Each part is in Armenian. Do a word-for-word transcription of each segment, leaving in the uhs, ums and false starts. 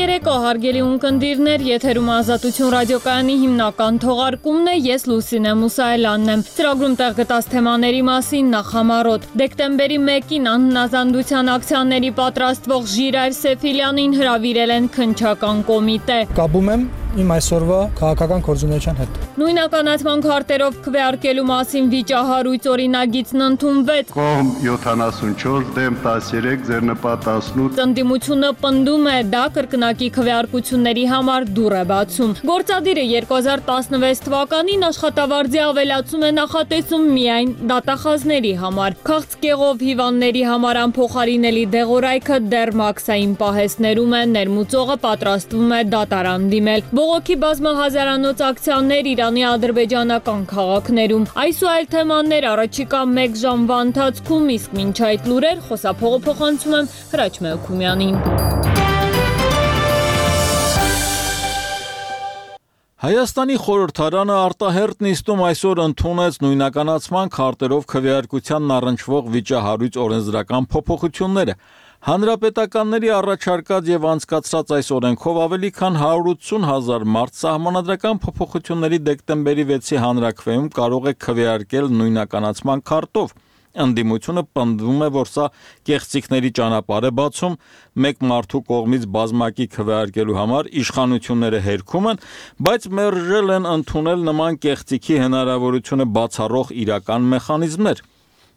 երեկո, հարգելի ունկնդիրներ, եթերում Ազատություն ռադիոկայանի հիմնական թողարկումն է, ես Լուսինե Մուսայելյանն եմ։ Ծրագրում տեղ գտած թեմաների մասին նախամարոտ։ Դեկտեմբերի մեկին անհնազանդության ակցիաների պատրաստվող Ժիրայր Սեֆիլյանին հրավիրել են քննչական կոմիտե։ Կապում եմ իմ այսօրվա քաղաքական գործունեության հետ։ Նույնականացման քարտերով քվեարկելու մասին վիճահարույց օրինագիծն ընդունվեց։ Կողմ յոթանասունչորս դեմ տասներեք ձեռնպատ տասնութ։ Ընդդիմությունը պնդում է, դա կրկնակի քվեարկությունների համար դուռ է բացում։ Գործադիրը երկու հազար տասնվեց թվականին աշխատավարձի ավելացում է նախատեսում միայն դատախազների համար։ Քաղցկեղով հիվանդների համար անփոխարինելի դեղորայքը դեռ մաքսային պահեստներում է, ներմուծողը պատրաստվում է դատարան դիմել։ Բողոքի բազմահազարանոց ակցիաներ Իրանի ադրբեջանական քաղաքներում։ Այս ու այլ թեմաներ առաջիկա մեկ ժամվա ընթացքում, իսկ մինչ այդ լուրեր խոսափողը փոխանցում եմ Հրաչ Մելքումյանին։ Հայաստանի խորհրդարանը արտահերտ նիստում այսօր ընդունեց նույնականացման քարտերով քվեարկությանն առնչվող վիճահարույց օրենսդրական փոփոխությունները։ Հանրապետականների առաջարկած եւ անցկացրած այս օրենքով ավելի քան հարյուր ութսուն հազար մարդ սահմանադրական փոփոխությունների դեկտեմբերի վեցի հանրաքվեում կարող է քվեարկել նույնականացման քարտով։ Ընդդիմությունը պնդում է, որ սա կեղծիքների ճանապարհ է բացում, մեկ մարդու կողմից բազմակի քվեարկելու համար իշխանությունները հերքում են, բայց մերժել են ընդունել նման կեղծիքի հնարավորությունը բացառող իրական մեխանիզմներ։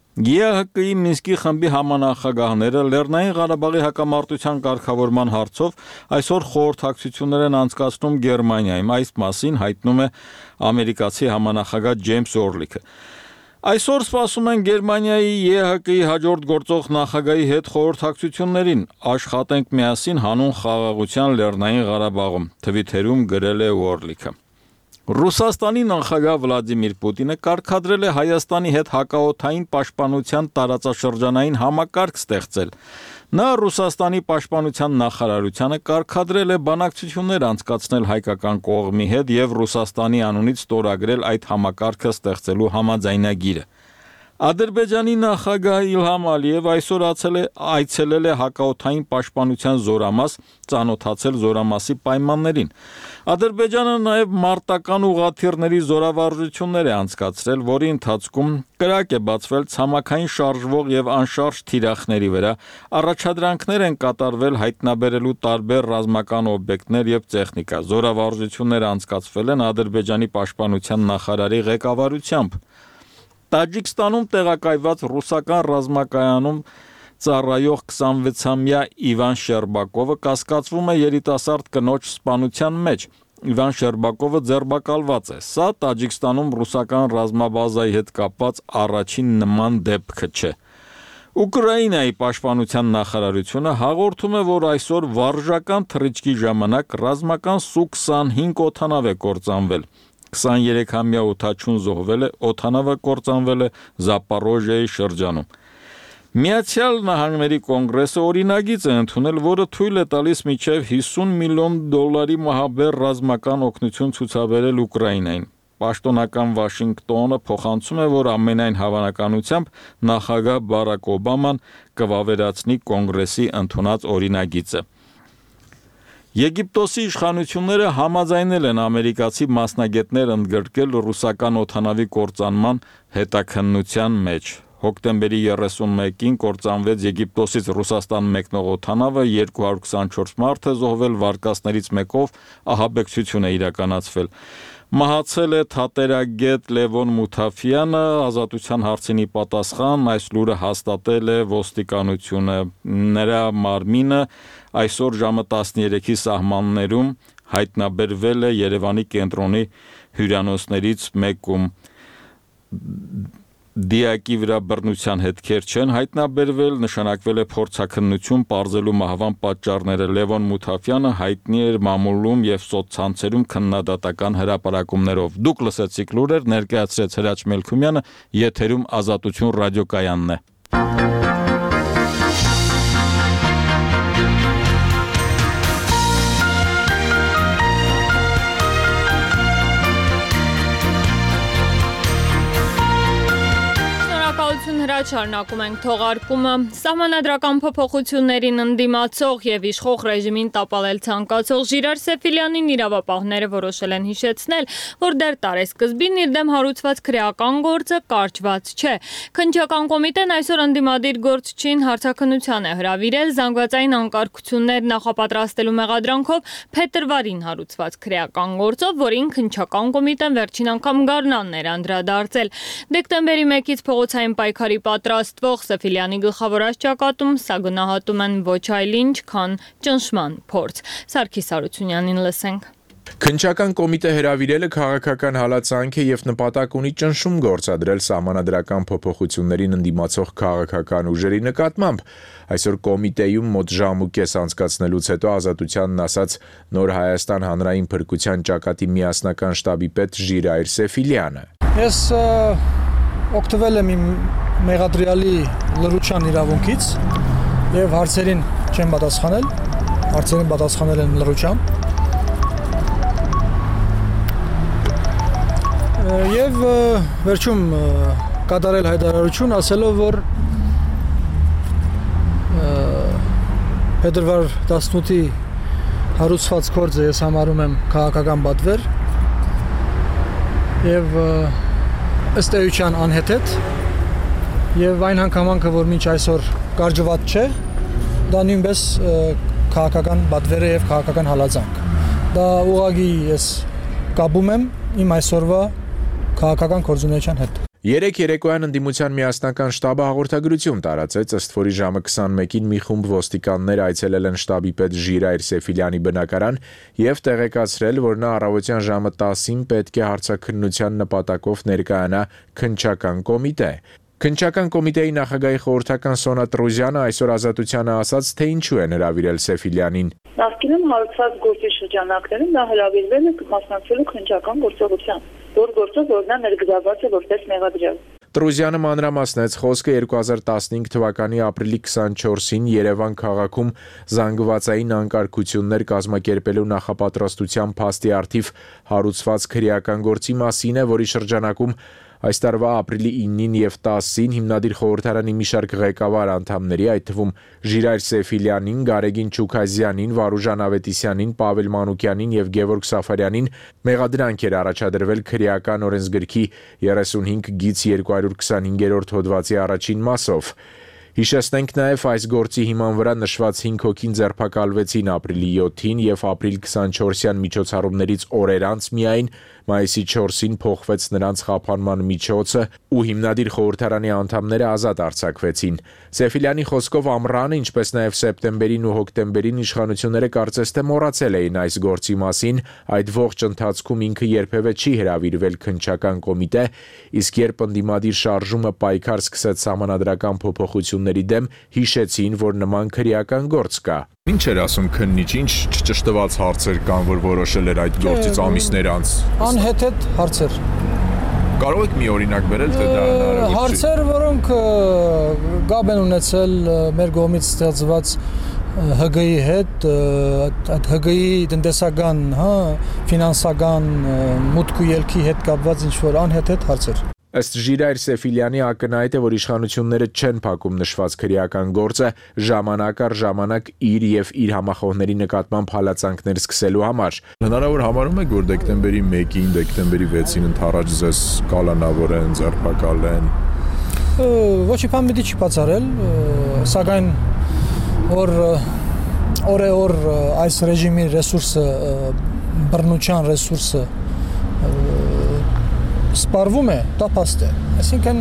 ԵՀԿ-ի Մինսկի խմբի համանախագահները Լեռնային Ղարաբաղի հակամարտության կարգավորման հարցով այսօր խորհրդակցություններ են անցկացնում Գերմանիայում, այս մասին հայտնում է ամերիկացի համանախագահ Ջեյմս Օրլիքը։ Այսօր սպասում են Գերմանիայի ԵՀԿ-ի հաջորդ գործող նախագահի հետ խորհրդակցություններին, աշխատենք միասին հանուն խաղաղության Լեռնային Ղարաբաղում, թվիթերում գրել է Օրլիքը։ Ռուսաստանի նախագահ Վլադիմիր Պուտինը կարգադրել է Հայաստանի հետ հակաօդային պաշտպանության տարածաշրջանային համակարգ ստեղծել։ Նա Ռուսաստանի պաշտպանության նախարարությանը կարգադրել է բանակցություններ անցկացնել հայկական կողմի հետ եւ Ռուսաստանի անունից ստորագրել այդ համակարգը ստեղծելու համաձայնագիրը։ Ադրբեջանի նախագահ Իլհամ Ալիև այսօր այցելել է հակաօդային պաշտպանության զորամաս, ծանոթացել զորամասի պայմաններին։ Ադրբեջանը նաև մարտական ուղղաթիռների զորավարժություններ է անցկացրել, որի ընթացքում կրակ է բացվել ցամաքային շարժվող եւ անշարժ թիրախների վրա, առաջադրանքներ են կատարվել հայտնաբերելու տարբեր ռազմական օբյեկտներ եւ տեխնիկա։ Զորավարժությունները անցկացվել են Ադրբեջանի պաշտպանության նախարարի ղեկավարությամբ։ Տաջիկստանում տեղակայված ռուսական ռազմակայանում ծառայող քսանվեցամյա Իվան Շերբակովը կասկածվում է երիտասարդ կնոջ սպանության մեջ։ Իվան Շերբակովը ձերբակալված է։ Սա Տաջիկստանում ռուսական ռազմաբազայի հետ կապված առաջին նման դեպքը չէ։ Ուկրաինայի պաշտպանության նախարարությունը հաղորդում է, որ այսօր վարժական թռիչքի ժամանակ ռազմական Սու քսանհինգ օդանավ է կործանվել։ քսաներեքամյա օդաչուն զոհվել է, օդանավը կործանվել է Զապորոժիայի շրջանում։ Միացյալ Նահանգների կոնգրեսը օրինագիծ է ընդունել, որը թույլ է տալիս մինչև հիսուն միլիոն դոլարի մահաբեր ռազմական օգնություն ցուցաբերել Ուկրաինային։ Պաշտոնական Վաշինգտոնը փոխանցում է, որ ամենայն հավանականությամբ նախագահ Բարակ Օբաման կվավերացնի կոնգրեսի ընդունած օրինագիծը։ Եգիպտոսի իշխանությունները համաձայնել են ամերիկացի մասնագետներ ընդգրկել ռուսական օդանավի կործանման հետաքննության մեջ։ Հոկտեմբերի երեսունմեկին կործանվեց Եգիպտոսից Ռուսաստան մեկնող օդանավը, երկու հարյուր քսանչորս մարդ է զոհվել, վարկածներից մեկով ահաբեկչություն է իրականացվել։ Մահացել է թատերագետ Լևոն Մութաֆյանը, ազատության հարցինի պատասխան այս լուրը հաստատել է ոստիկանությունը։ Նրա մարմինը այսօր ժամը տասներեքի սահմաններում հայտնաբերվել է Երևանի կենտրոնի հյուրանոցներից մեկում։ Դիակի վրա բռնության հետքեր չեն հայտնաբերվել, նշանակվել է փորձաքննություն պարզելու մահվան պատճառները։ Լևոն Մութաֆյանը հայտնի էր մամուլում եւ սոցցանցերում քննադատական հրապարակումներով։ Դուք լսեցիք լուրեր, ներկայացրեց Հրաչ Մելքումյանը, եթերում Ազատություն ռադիոկայանն է։ Հրաչ Շարունակում ենք թողարկումը։ Սահմանադրական փոփոխություններին ընդդիմացող եւ իշխող ռեժիմին տապալել ցանկացող Ժիրայր Սեֆիլյանին իրավապահները որոշել են հիշեցնել, որ դեռ տարեսկզբին իր դեմ հարուցված քրեական գործը կարճված չէ։ Քննչական կոմիտեն այսօր ընդդիմադիր գործչին հարցաքննության է հրավիրել զանգվածային անկարգություններ նախապատրաստելու մեղադրանքով փետրվարին հարուցված քրեական գործով, որին քննչական կոմիտեն վերջին անգամ գարնանն էր անդրադարձել։ Դեկտեմբերի մեկից փողոցային պայքարի պատրաստվող Սեֆիլյանի գլխավոր աչճակատում սա գնահատում են ոչ այլ ինչ, քան ճնշման փորձ։ Սարգիս Արությունյանին լսենք։ Քննչական կոմիտե հրավիրելը քաղաքական հալածանք է եւ նպատակ ունի ճնշում գործադրել սահմանադրական փոփոխություններին ընդդիմացող քաղաքական ուժերի նկատմամբ։ Այսօր կոմիտեում մոտ ժամ ու կես անցկացնելուց հետո Ազատությանն ասաց Նոր Հայաստան հանրային փրկության ճակատի միասնական շտաբի պետ Ժիրայր Սեֆիլյանը։ Ես օգտվել եմ իմ մեղադրյալի լրության իրավունքից եւ հարցերին չեմ պատասխանել, հարցերին պատասխանել եմ լրությամբ։ Եվ վերջում կատարել հայտարարություն ասելով, որ փետրվար տասնութի հարուցված գործը ես համարում եմ քաղաքական պատվեր եւ ըստ էության անհեթեթ եւ այն հանգամանքը, որ մինչ այսօր կարճված չէ, դա նույնպես քաղաքական պատվեր է եւ քաղաքական հալածանք։ Դա ուղղակի ես կապում եմ իմ այսօրվա քաղաքական գործունեության հետ։ Երեկ երեկոյան ընդդիմության միասնական շտաբը հաղորդագրություն տարածեց, ըստ որի ժամը քսանմեկին մի խումբ ոստիկաններ այցելել են շտաբի պետ Ժիրայր Սեֆիլյանի բնակարան եւ տեղեկացրել, որ նա առավոտյան ժամը տասին պետք է հարցաքննության նպատակով ներկայանա քննչական կոմիտե։ Քննչական կոմիտեի նախագահի խորհրդական Սոնա Տրուզյանը այսօր Ազատությանը ասաց, թե ինչու են հրավիրել Սեֆիլյանին։ Նախկինում հարուցված գործի շրջանակներում նա հրավիրվել է մասնակցելու քննչական գործողության, որ գործով որ նա ներգրավված է որպես մեղադրյալ։ Տրուզյանը մանրամասնեց, խոսքը երկու հազար տասնհինգ թվականի ապրիլի քսանչորսին Երևան քաղաքում զանգվածային անկարգություններ կազմակերպելու նախապատրաստության փաստի առթիվ հարուցված քրեական գործի մասին է, որի շրջանակում այս տարվա ապրիլի իննին եւ տասին հիմնադիր խորհրդարանի մի շարք ղեկավար անդամների, այդ թվում Ժիրայր Սեֆիլյանին, Գարեգին Չուքազյանին, Վարուժան Ավետիսյանին, Պավել Մանուկյանին եւ Գևորգ Սաֆարյանին մեղադրանք էր առաջադրվել քրեական օրենսգրքի երեսունհինգ գիծ երկու հարյուր քսանհինգերորդ հոդվածի առաջին մասով։ Հիշեցնենք նաև այս գործի հիման վրա նշված հինգ հոգին ձերբակալվեցին ապրիլի յոթին եւ ապրիլ քսանչորսյան միջոցառումներից օրեր անց միայն մայիսի չորսին փոխվեց նրանց խափանման միջոցը ու հիմնադիր խորհրդարանի անդամները ազատ արձակվեցին։ Սեֆիլյանի խոսքով ամռանը, ինչպես նաև սեպտեմբերին ու հոկտեմբերին իշխանությունները կարծես թե մոռացել էին այս գործի մասին, այդ ողջ ընթացքում ինքը երբևէ չի հրավիրվել քննչական կոմիտե, իսկ երբ ընդդիմադիր շարժումը պայքար սկսեց սահմանադրական փոփոխությունների դեմ, հիշեցին, որ նման քրեական գործ կա։ Ինչ էր ասում քննիչ, ինչ չճշտված հարցեր կան, որ որոշել էր այդ գործից ամիսներ անց։ Անհեթեթ հարցեր։ Կարող եք մի օրինակ բերել, թե դա հնարավոր չի։ Հարցեր, որոնք գաբ են ունեցել մեր կողմից ստեղծված Հ Գ-ի հետ, այդ Հ Գ-ի տնտեսական, հա, ֆինանսական մուտք ու ելքի հետ կապված ինչ-որ անհեթեթ հարցեր։ Ըստ Ժիրայր Սեֆիլյանի ակնհայտ է, որ իշխանությունները չեն փակում նշված քրեական գործը ժամանակ առ ժամանակ իր եւ իր համախոհների նկատմամբ հալածանքներ սկսելու համար։ Հնարավոր համարում եք, որ դեկտեմբերի մեկին, դեկտեմբերի վեցին ընթരാճ ձեզ կալանավորեն, ձերբակալեն։ Ոչ մի բան չի բացառել, սակայն որ օրեօր այս ռեժիմի ռեսուրսը, բռնության ռեսուրսը սպառվում է, դա փաստ է։ Այսինքն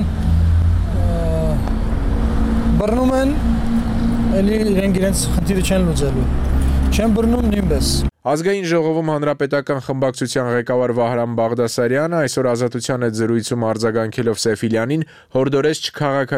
բռնում են, էլի իրենք իրենց խնդիրը չեն լուծելու։ Չեն բռնում նույնպես։ Ազգային ժողովում հանրապետական խմբակցության ղեկավար Վահրամ Բաղդասարյանը այսօր Ազատության հետ զրույցում արձագանքելով Սեֆիլյանին հորդորեց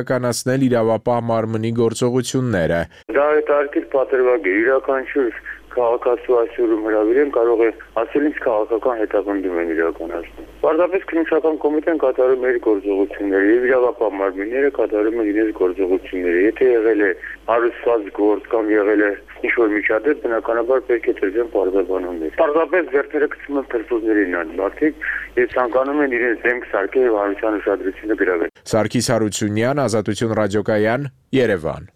չքաղաքականացնել իրավապահ մարմնի գործողությունները։ Դա է տարկել պատրվագիր, յուրաքանչյուր քաղաքացու այսօրում հրավիրեն, կարող է ասել ինձ քաղաքական հետապնդում են իրականացնում։ Պարզապես քննչական կոմիտեն կատարում է իր գործողությունները եւ իրավապահ մարմինները կատարում են իրենց գործողությունները։ Եթե եղել է հարուցված գործ կամ եղել է ինչ-որ միջադեպ, բնականաբար պետք է տրվեն պարզաբանումներ։ Պարզապես ձեռքերը գցում են փրկուզներին այն մարդիկ եւ ցանկանում են իրենց դեմք սարքել եւ հանրության ուշադրությունը գրավել։ Սարգիս Հարությունյան, Ազատություն ռադիոկայան, Երևան։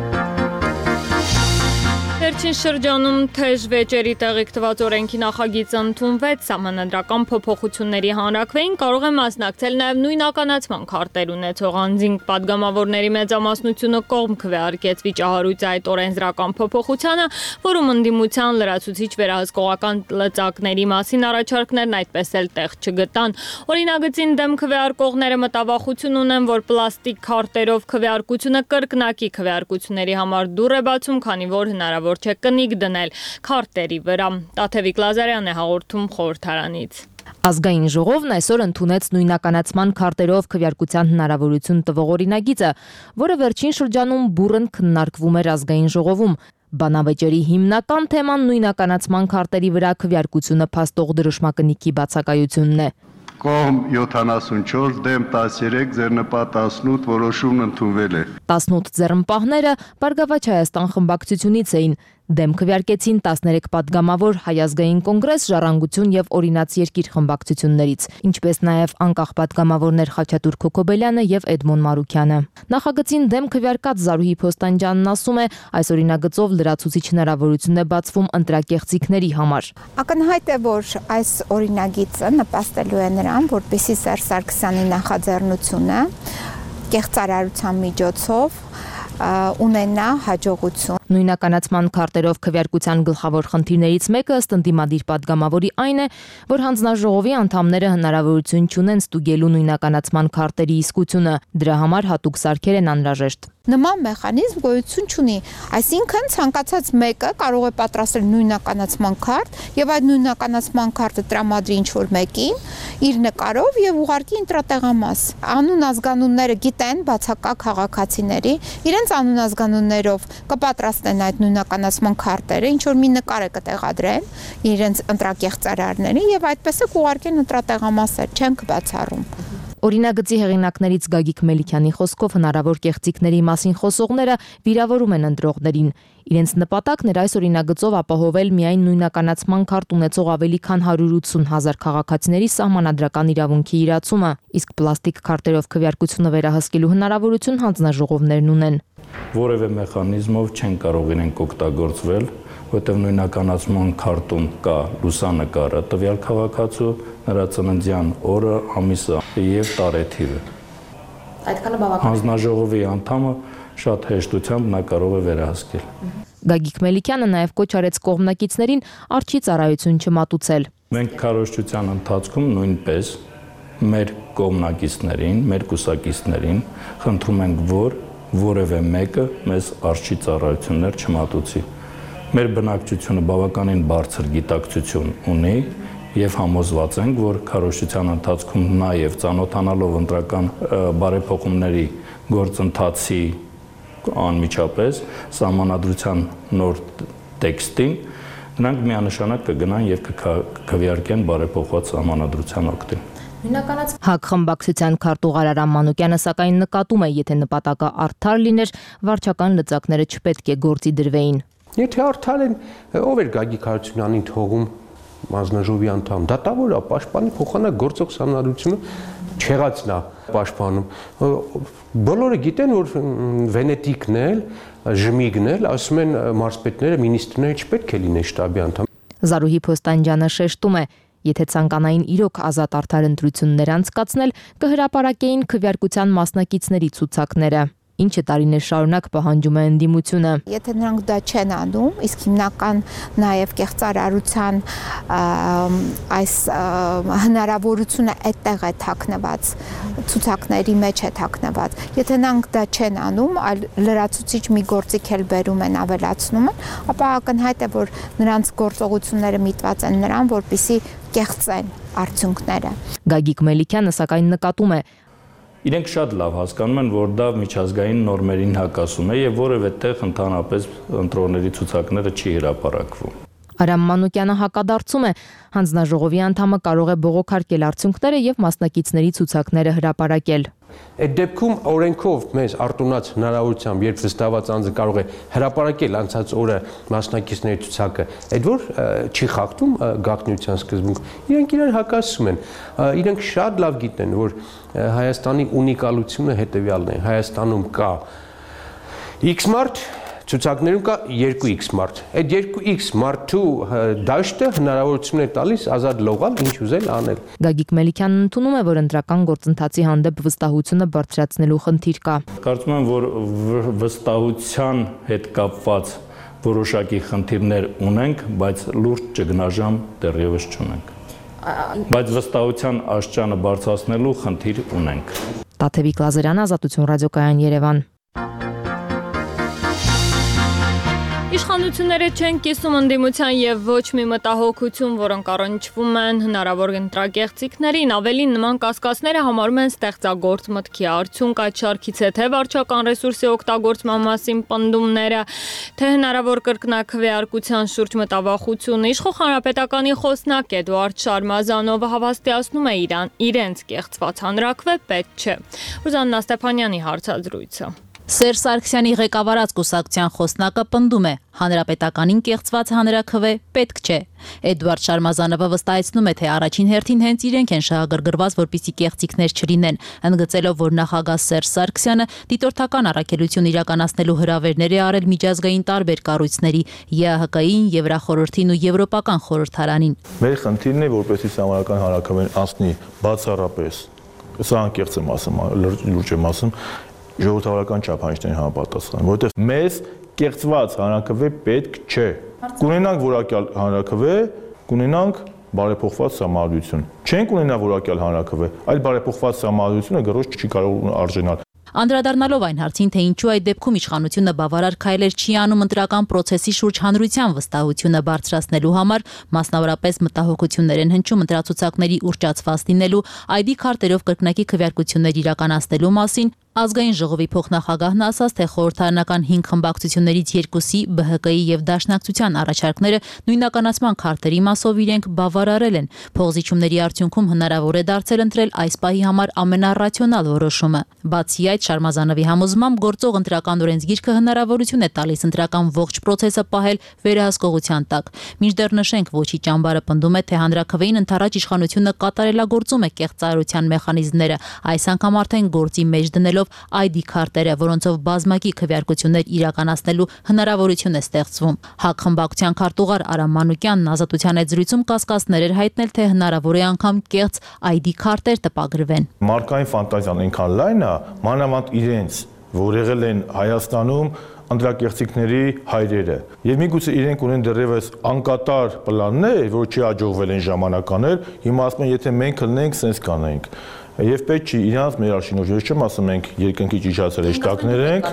Վերջին շրջանում թեժ վեճերի տեղիք տված օրենքի նախագիծը ընդունվեց, սահմանադրական փոփոխությունների հանրակրվեին կարող է մասնակցել նաև նույնականացման քարտեր ունեցող անձինք։ Պատգամավորների մեծամասնությունը կողմ քվեարկեց վիճահարույց այդ օրենսդրական փոփոխությանը, որում ընդդիմության լրացուցիչ վերահսկողական լծակների մասին առաջարկներն այդպես էլ տեղ չգտան։ Օրինագծին դեմ քվեարկողները մտավախություն ունեն, որ պլաստիկ քարտերով քվեարկությունը կրկնակի քվեարկությունների համար դուռ է բացում, քանի որ հնարավոր չէ կնիկ դնել քարտերի վրա։ Տաթևիկ Լազարյանն է հաղորդում խորհրդարանից։ Ազգային ժողովն այսօր ընդունեց նույնականացման քարտերով քվեարկության հնարավորություն տվող օրինագիծը, որը վերջին շրջանում բուռն քննարկվում էր ազգային ժողովում։ Բանավեճերի հիմնական թեման նույնականացման քարտերի վրա քվեարկությունը փաստող դրոշմակնիքի բացակայությունն է։ Կողմ յոթանասունչորս դեմ տասներեք ձեռնպատ տասնութ որոշումն ընդունվել է։ տասնութ ձեռնպահները Բարգավաճ Հայաստան խմբակցությունից էին, դեմ քվեարկեցին տասներեք պատգամավոր Հայ ազգային կոնգրես, Ժառանգություն եւ Օրինաց երկիր խմբակցություններից, ինչպես նաեւ անկախ պատգամավորներ Խաչատուր Քոքոբելյանը եւ Էդմոն Մարուքյանը։ Նախագծին դեմ քվեարկած Զարուհի Փոստանջյանն ասում է, այս օրինագծով լրացուցիչ հնարավորություն է բացվում ընտրակեղծիքների համար։ Ակնհայտ է, որ այս օրինագիծը նպաստելու է նրան, որպեսզի Սերժ Սարգսյանի նախաձեռնությունը կեղծարարության միջոցով ունենա հաջողություն։ Նույնականացման քարտերով քվեարկության գլխավոր խնդիրներից մեկը ըստ ընդդիմադիր պատգամավորի այն է, որ հանձնաժողովի անդամները հնարավորություն չունեն ստուգելու նույնականացման քարտերի իսկությունը, դրա համար հատուկ սարքեր են անհրաժեշտ։ Նման մեխանիզմ գոյություն չունի, այսինքն ցանկացած մեկը կարող է պատրաստել նույնականացման քարտ եւ այդ նույնականացման քարտը տրամադրի ինչ-որ մեկին իր նկարով եւ ուղարկի ընտրատեղամաս։ Անուն ազգանունները գիտեն բացակա քաղաքացիների, իրենց անուն ազգանուններով կպատրաստեն այդ նույնականացման քարտերը, ինչ որ մի նկար է կտեղադրեն իրենց ընտրակեղծարարներին եւ այդպես է կուղարկեն ընտրատեղամասեր, չեն կբացառում։ Օրինագծի հեղինակներից Գագիկ Մելիքյանի խոսքով հնարավոր կեղծիքների մասին խոսողները վիրավորում են ընտրողներին։ Իրենց նպատակն էր այս օրինագծով ապահովել միայն նույնականացման քարտ ունեցող ավելի քան հարյուր ութսուն հազար քաղաքացիների սահմանադրական իրավունքի իրացումը, իսկ պլաստիկ քարտերով քվեարկությունը վերահսկելու հնարավորություն հանձնաժողովներն ունեն։ Որևէ մեխանիզմով չեն կարող իրենք օգտագործվել, որտեղ նույնականացման քարտում կա լուսանկարը տվյալ քաղաքացու, նրա ծննդյան օրը, ամիսը եւ տարեթիվը։ Այդքանը բավական է։ Հանձնաժողովի անդամը շատ հեշտությամբ նա կարող է վերահսկել։ Գագիկ Մելիքյանը նաև կոչ արեց կողմնակիցներին արջի ծառայություն չմատուցել։ Մենք քարոզչության ընթացքում նույնպես մեր կողմնակիցներին, մեր կուսակիցներին խնդրում ենք, որ որևէ մեկը մեզ արջի ծառայություններ չմատուցի։ Մեր բնակչությունը բավականին բարձր գիտակցություն ունի եւ համոզված ենք, որ քարոզչության ընթացքում նաեւ ծանոթանալով ընտրական բարեփոխումների գործընթացի անմիջապես սահմանադրության նոր տեքստին նրանք միանշանակ կգնան եւ կքվեարկեն բարեփոխված սահմանադրության օգտին։ ՀԱԿ խմբակցության քարտուղար Արամ Մանուկյանը սակայն նկատում է, եթե նպատակը արդար լիներ, վարչական լծակները չպետք է գործի դրվեին։ Եթե արդար են, ով էր Գագիկ Հարությունյանին թողում հանձնաժողովի անդամ, դատավոր է, պաշտպանի փոխանակ գործող սահմանադրությունը չեղածն է պաշտպանում։ Բոլորը գիտեն, որ Վենետիկն էլ, Ժմիգն էլ, ասում են մարզպետները, մինիստրները չպետք է լինեն շտաբի անդամ։ Զարուհի Փոստանջյանը շեշտում է, եթե ցանկանային իրոք ազատ արդար ընտրություններ անցկացնել, կհրապարակեին քվեարկության մասնակիցների ցուցակները, ինչը տարիներ շարունակ պահանջում է ընդդիմությունը։ Եթե նրանք դա չեն անում, իսկ հիմնական նաև կեղծարարության այս հնարավորությունը այդտեղ է թաքնված, ցուցակների մեջ է թաքնված։ Եթե նրանք դա չեն անում, այլ լրացուցիչ մի գործիք էլ բերում են, ավելացնում են, ապա ակնհայտ է, որ նրանց գործողությունները միտված են նրան, որպեսզի կեղծեն արդյունքները։ Գագիկ Մելիքյանը սակայն նկատում է, իրենք շատ լավ հասկանում են, որ դա միջազգային նորմերին հակասում է եւ որևէ տեղ ընդհանրապես ընտրողների ցուցակները չի հրապարակվում։ Արամ Մանուկյանը հակադարձում է, հանձնաժողովի անդամը կարող է բողոքարկել արդյունքները եւ մասնակիցների ցուցակները հրապարակել։ Այդ դեպքում օրենքով մեզ արտոնած հնարավորությամբ, երբ վստահված անձը կարող է հրապարակել անցած օրը մասնակիցների ցուցակը, այդ որ չի խախտում գաղտնիության սկզբունք, իրենք իրար հակասում են։ Իրենք շատ լավ գիտեն, որ Հայաստանի ունիկալությունը հետեւյալն է. Հայաստանում կա X մարդ, ցուցակներում կա two X մարդ։ Այդ two X մարդու դաշտը հնարավորություն է տալիս ազատ լողալ, ինչ ուզել անել։ Գագիկ Մելիքյանն ընդունում է, որ ընտրական գործընթացի հանդեպ վստահությունը բարձրացնելու խնդիր կա։ Կարծում եմ, որ վստահության հետ կապված որոշակի խնդիրներ ունենք, բայց լուրջ ճգնաժամ դեռևս չունենք։ Բայց վստահության աստիճանը բարձրացնելու խնդիր ունենք։ Տաթևիկ Լազարյան, Ազատություն ռադիոկայան, Երևան։ Իշխանությունները չեն կիսում ընդդիմության եւ ոչ մի մտահոգություն, որոնք առնչվում են հնարավոր ընտրակեղծիքներին, ավելին նման կասկածները համարում են ստեղծագործ մտքի արդյունք, այդ շարքից է թե վարչական ռեսուրսի օգտագործման մասին պնդումները, թե հնարավոր կրկնակվեարկության շուրջ մտավախությունը։ Իշխող հանրապետականի խոսնակ Էդուարդ Շարմազանովը հավաստիացնում է իրան, իրենց կեղծված հանրաքվե պետք չէ։ Ռուզաննա Ստեփանյանի հարցազրույցը։ Սերժ Սարգսյանի ղեկավարած կուսակցության խոսնակը պնդում է, հանրապետականին կեղծված հանրաքվե պետք չէ։ Էդուարդ Շարմազանովը վստահեցնում է, թե առաջին հերթին հենց իրենք են շահագրգռված, որպեսզի կեղծիքներ չլինեն, ընդգծելով, որ նախագահ Սերժ Սարգսյանը դիտորդական առաքելություն իրականացնելու հրավերներ է արել միջազգային տարբեր կառույցների՝ Ե Ահ Կ-ին, Եվրախորհրդին ու Եվրոպական խորհրդարանին։ Մեր խնդիրն է, որպեսզի համանական հանրաքվեն անցնի բացառապես, սա անկեղծ եմ ասում, լուրջ եմ ասում, ժողովրդավարական չափանիշներին համապատասխան, որովհետև մեզ կեղծված հանրաքվե պետք չէ։ Կունենանք որակյալ հանրաքվե, կունենանք բարեփոխված համադրություն։ Չենք ունենա որակյալ հանրաքվե, այլ բարեփոխված համադրությունը գրոշ չի կարող արժանալ։ Անդրադառնալով այն հարցին, թե ինչու այդ դեպքում իշխանությունը բավարար քայլեր չի անում ընտրական process-ի շուրջ հանրության վստահությունը բարձրացնելու համար, մասնավորապես մտահոգություններ են հնչում ընտրացուցակների ուռճացված լինելու, այ դի քարտերով կրկնակի քվեարկություններ իրականացնելու մասին, Ազգային ժողովի փոխնախագահն ասաց, թե խորհրդարանական հինգ խմբակցություններից երկուսի Բ Հ Կ-ի եւ Դաշնակցության առաջարկները նույնականացման քարտերի մասով իրենք բավարարել են։ Փոխզիջումների արդյունքում հնարավոր է դարձել ընտրել այս պահի համար ամենառացիոնալ որոշումը։ Բացի այդ, Շարմազանովի համոզմամբ գործող ընտրական օրենսգիրքը հնարավորություն է տալիս ընտրական ողջ process-ը պահել վերահսկողության տակ։ Մինչդեռ նշենք, ոչի ճամբարը պնդում է, թե հանրաքվեին ընդառաջ իշխանությունը կատարելագործում է կեղծարարության մեխանիզմները, այս անգամ արդեն գործի մեջ դնելով այ դի քարտերը, որոնցով բազմակի քվեարկություններ իրականացնելու հնարավորություն է ստեղծվում։ ՀԱԿ խմբակցության քարտուղար Արամ Մանուկյանն Ազատության այդ զրույցում կասկածներ էր հայտնել, թե հնարավոր է անգամ կեղծ այ դի քարտեր տպագրվեն։ Մարկային ֆանտազիան այնքան լայն է, մանավանդ իրենց, որ եղել են Հայաստանում անդրակեղծիքների հայրերը։ Եվ միգուցե իրենք ունեն դեռևս անկատար պլաններ, որ չի հաջողվել են ժամանակ անել, հիմա ասում են, եթե մենք լնենք, սենց կանենք։ Եվ պետք չի իրանց մեր արշինով, ես չեմ ասում մենք երկնքի ճիճացել էշտակներ ենք։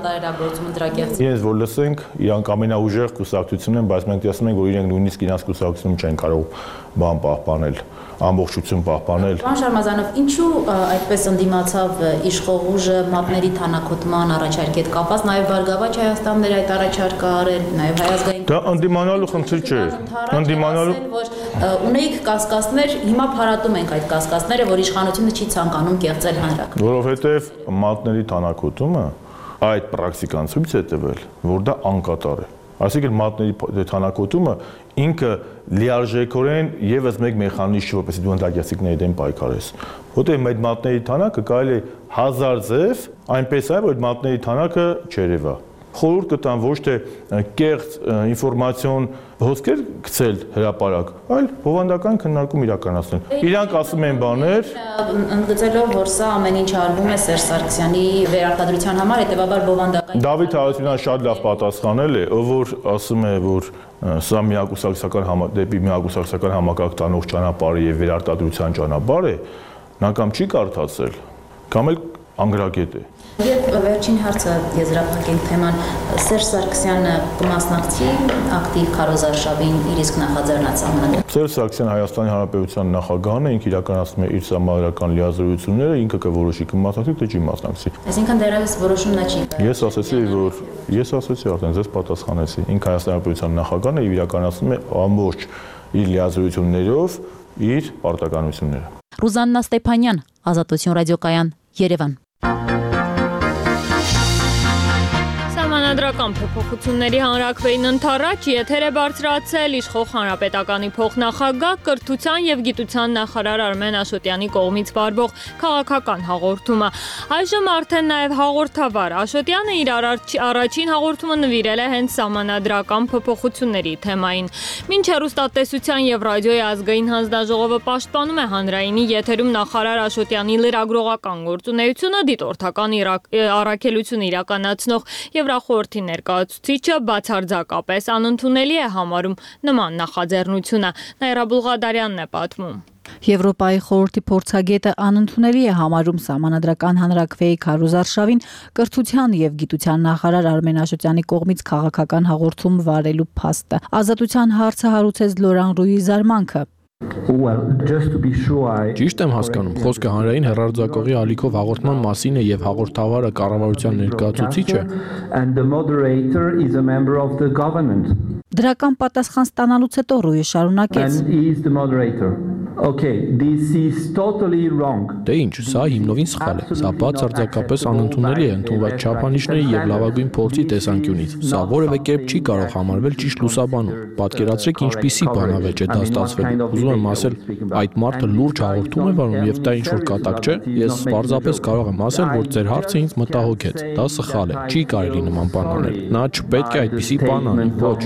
Իրենց որ լսենք, իրանք ամենաուժեղ կուսակցությունն են, բայց մենք տեսնում ենք, որ իրենք նույնիսկ իրանց կուսակցությունում չեն կարող բան պահպանել, ամբողջություն պահպանել։ Պարոն Շարմազանով, ինչու այդպես ընդդիմացավ իշխող ուժը մատների թանաքոտման առաջարկի հետ կապված, նաև Բարգավաճ Հայաստանն էր այդ առաջարկը արել, նաև Հայազգային Դա ընդդիմանալու խնդիր չէ։ Ընդդիմանալու որ ունեիք կասկածներ, հիմա փարատում ենք այդ կասկածները, որ իշխանությունը չի ցանկանում կեղծել հանրաքվե։ Որովհետև մատների թանաքոտումը այդ պրակտիկան ցույց է տվել, որ դա անկատար է։ Այսինքն մատների թանաքոտումը ինքը լիարժեքորեն եւս մեկ մեխանիզմ չի, որպեսզի դու ընդդակեցիկների դեմ պայքարես։ Որտեղ այդ մատների թանակը կարելի է հազար ձև, այնպես է, որ մատների թանակը չերևա։ Խորհուրդ կտան ոչ թե կեղծ ինֆորմացիոն հոսքեր գցել հրապարակ, այլ բովանդական քննարկում իրականացնել։ Իրանք ասում են բաներ, ընդգծելով, որ սա ամեն ինչ արվում է Սերժ Սարգսյանի վերարտադրության համար, հետեւաբար բովանդական։ Դավիթ Հարությունյանը շատ լավ պատասխանել է, ով որ ասում է, որ սա միակուսակցական դեպի միակուսակցական համակարգ տանող ճանապարհը եւ վերարտադրության ճանապարհ է, նա կամ չի կարդացել, կամ էլ անգրագետ է։ Եվ վերջին հարցը եզրափակենք թեման Սերժ Սարգսյանը կմասնակցի ակտիվ քարոզարշավին իր իսկ նախաձեռնած համանդրում։ Սերժ Սարգսյանը Հայաստանի Հանրապետության նախագահն է, ինքը իրականացնում է իր համահայրական լիազորությունները, ինքը կորոշի կմասնակցի, թե չի մասնակցի։ Այսինքն դեռևս որոշումն չի։ Ես ասացի, որ ես ասացի արդեն ձեզ պատասխանեցի։ Ինքը Հայաստանի Հանրապետության նախագահն է եւ իրականացնում է ամբողջ իր լիազորություններով իր պարտականությունները։ Ռուզաննա Ստեփանյան, Ազատություն ռադիոկայան, Երևան։ Սահմանադրական փոփոխությունների հանրաքվեին ընթառաջ եթեր է բարձրացել իշխող հանրապետականի փոխնախագահ կրթության եւ գիտության նախարար Արմեն Աշոտյանի կողմից վարվող քաղաքական հաղորդումը։ Այժմ արդեն նաեւ հաղորդավար Աշոտյանը իր առաջին հաղորդումը նվիրել է հենց սահմանադրական փոփոխությունների թեմային։ Մինչ հեռուստատեսության եւ ռադիոյի ազգային հանձնաժողովը պաշտպանում է հանրայինի եթերում նախարար Աշոտյանի լրագրողական գործունեությունը, դիտորդական առաքելություն իրականացնող Եվրախորհրդի ներկայացուցիչը բացարձակապես անընդունելի է համարում նման նախաձեռնությունը։ Նաիրա Բուլղադարյանն է պատմում։ Եվրոպայի խորհրդի փորձագետը անընդունելի է համարում սահմանադրական հանրաքվեի քարոզարշավին կրթության եւ գիտության նախարար Արմեն Աշոտյանի կողմից քաղաքական հաղորդում վարելու փաստը։ Ազատության հարցը հարուցեց Լորան Ռուի զարմանքը։ Ճիշտ եմ հասկանում, խոսքը հանրային հեռարձակողի ալիքով հաղորդման մասին է եւ հաղորդավարը կառավարության ներկայացուցիչը։ Դրական պատասխան ստանալուց հետո Ռուի շարունակեց. Դե ինչ, սա հիմնովին սխալ է։ Սա բացարձակապես անընդունելի է ընդունված չափանիշների եւ լավագույն փորձի տեսանկյունից։ Սա որևէ կերպ չի կարող համարվել ճիշտ լուսաբանում։ Պատկերացրեք ինչպիսի բանավեճ է դա ստացվել։ Ուզում եմ ասել, այդ մարդը լուրջ հաղորդում է վարում եւ դա ինչ որ կատակ չէ։ Ես պարզապես կարող եմ ասել, որ ձեր հարցը ինձ մտահոգեց։ Դա սխալ է։ Չի կարելի նման բան անել։ Նա չպետք է այդպիսի բան անի, ոչ։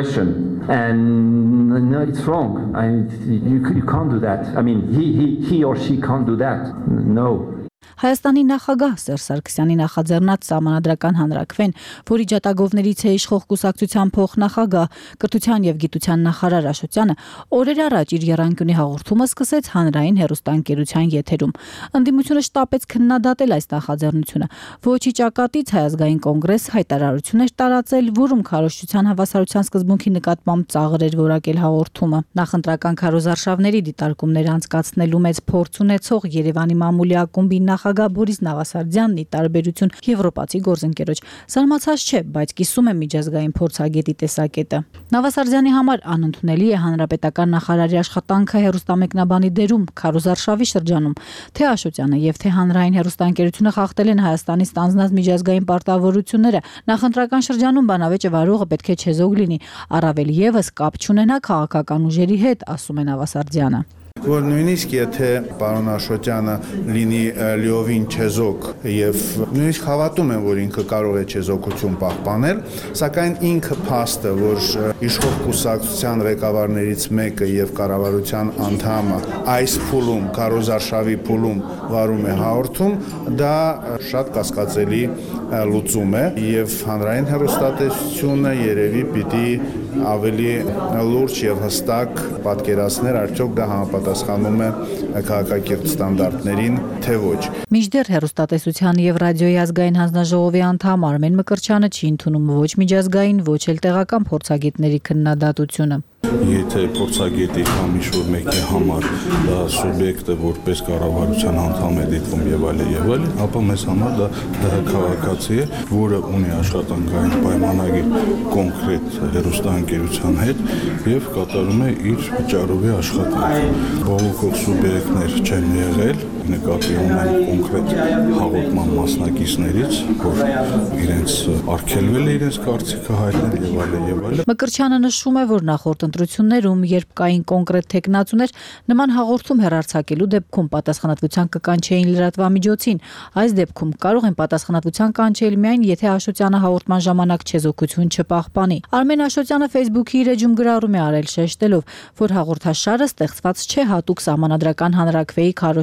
And no, it's wrong. I, you, you can't do that. I mean, he, he, he or she can't do that. No. Հայաստանի նախագահ Սերժ Սարգսյանի նախաձեռնած սահմանադրական հանրաքվեն, որի ջատագովներից է իշխող կուսակցության փոխնախագահ կրթության եւ գիտության նախարար Աշոտյանը, օրեր առաջ իր եռանկյունի հաղորդումը սկսեց հանրային հեռուստաընկերության եթերում։ Ընդդիմությունը շտապեց քննադատել այս նախաձեռնությունը։ Ոչի ճակատից Հայ ազգային կոնգրես հայտարարություն էր տարածել, որում քարոզչության հավասարության սկզբունքի նկատմամբ ծաղր էր որակել հաղորդումը։ Նախընտրական քարոզարշավների դիտարկումներ անցկացնելու մեծ փորձ ունեցող Երևանի մամուլի ակումբի նախագահ Բորիս Նավասարդյանն ի տարբերություն եվրոպացի գործընկերոջ զարմացած չէ, բայց կիսում է միջազգային փորձագետի տեսակետը։ Նավասարդյանի համար անընդունելի է հանրապետական նախարարի աշխատանքը հեռուստամեկնաբանի դերում քարոզարշավի շրջանում, թե Աշոտյանը եւ թե հանրային հեռուստաընկերությունը խախտել են Հայաստանի ստանձնած միջազգային պարտավորությունները։ Նախընտրական շրջանում բանավեճը վարողը պետք է չեզոք լինի, առավել եւս կապ չունենա քաղաքական ուժերի հետ, ասում է Նավասարդյանը։ Որ նույնիսկ եթե պարոն Աշոտյանը լինի լիովին չեզոք եւ նույնիսկ հավատում եմ, որ ինքը կարող է չեզոքություն պահպանել, սակայն ինքը փաստը, որ իշխող կուսակցության ղեկավարներից մեկը եւ կառավարության անդամը այս փուլում, քարոզարշավի փուլում վարում է հաղորդում, դա շատ կասկածելի լուծում է եւ հանրային հեռուստատեսությունը երևի պիտի ավելի լուրջ եւ հստակ պատկերացներ, արդյոք դա համապատասխանում է քաղաքակիրթ ստանդարտներին, թե ոչ։ Մինչդեռ հեռուստատեսության եւ ռադիոյի ազգային հանձնաժողովի անդամ Արմեն Մկրտչյանը չի ընդունում ոչ միջազգային, ոչ էլ տեղական փորձագետների քննադատությունը։ Եթե փորձագետի կամ ինչ-որ մեկի համար դա սուբյեկտը որպես կառավարության անդամ է դիտվում եւ այլն եւ այլն, ապա մեզ համար դա քաղաքացի է, որը ունի աշխատանքային պայմանագիր կոնկրետ հեռուստաընկերության հետ եւ կատարում է իր վճարովի աշխատանքը։ Բողոքող սուբյեկտներ չեն եղել, նկատի ունեն կոնկրետ հաղորդման մասնակիցներից, որ իրենց արգելվել է իրենց կարծիքը հայտնել եւ այլն եւ այլն։ Մկրտչյանը նշում է, որ նախորդ ընտրություններում, երբ կային կոնկրետ տեխնացուներ, նման հաղորդում հեռարձակելու դեպքում պատասխանատվության կկանչեին լրատվամիջոցին։ Այս դեպքում կարող են պատասխանատվության կանչել միայն, եթե Աշոտյանը հաղորդման ժամանակ չեզոքություն չպահպանի։ Արմեն Աշոտյանը Facebook-ի իր էջում գրառում է արել շեշտելով, որ հաղորդաշարը ստեղծված չէ հատուկ սահմանադրական հանրաքվեի քարոզչության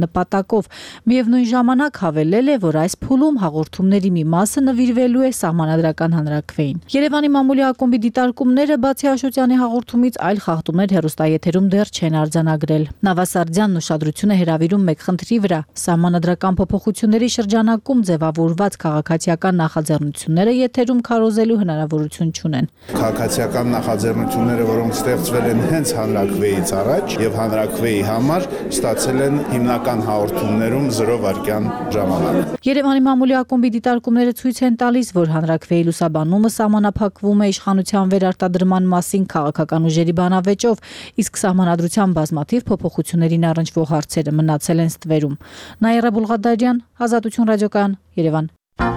նպատակով։ Միևնույն ժամանակ հավելել է, որ այս փուլում հաղորդումների մի մասը նվիրվելու է սահմանադրական հանրաքվեին։ Երևանի մամուլի ակումբի դիտարկումները բացի Աշոտյանի հաղորդումից այլ խախտումներ հեռուստաեթերում դեռ չեն արձանագրել։ Նավասարդյանն ուշադրություն է հրավիրում մեկ խնդրի վրա՝ սահմանադրական փոփոխությունների շրջանակում ձևավորված քաղաքացիական նախաձեռնությունները եթերում քարոզելու հնարավորություն չունեն։ Քաղաքացիական նախաձեռնությունները, որոնք ստեղծվել են հենց հանրաքվեից առաջ եւ հանրաքվեի համար ստացել են հիմնական հաղորդումներում զրո վայրկյան ժամանակ։ Երևանի մամուլի ակումբի դիտարկումները ցույց են տալիս, որ հանրաքվեի լուսաբանումը սահմանափակվում է իշխանության վերարտադրման մասին քաղաքական ուժերի բանավեճով, իսկ սահմանադրության բազմաթիվ փոփոխություններին առնչվող հարցերը մնացել են ստվերում։ Նաիրա Բուլղադարյան, Ազատություն ռադիոկայան, Երևան։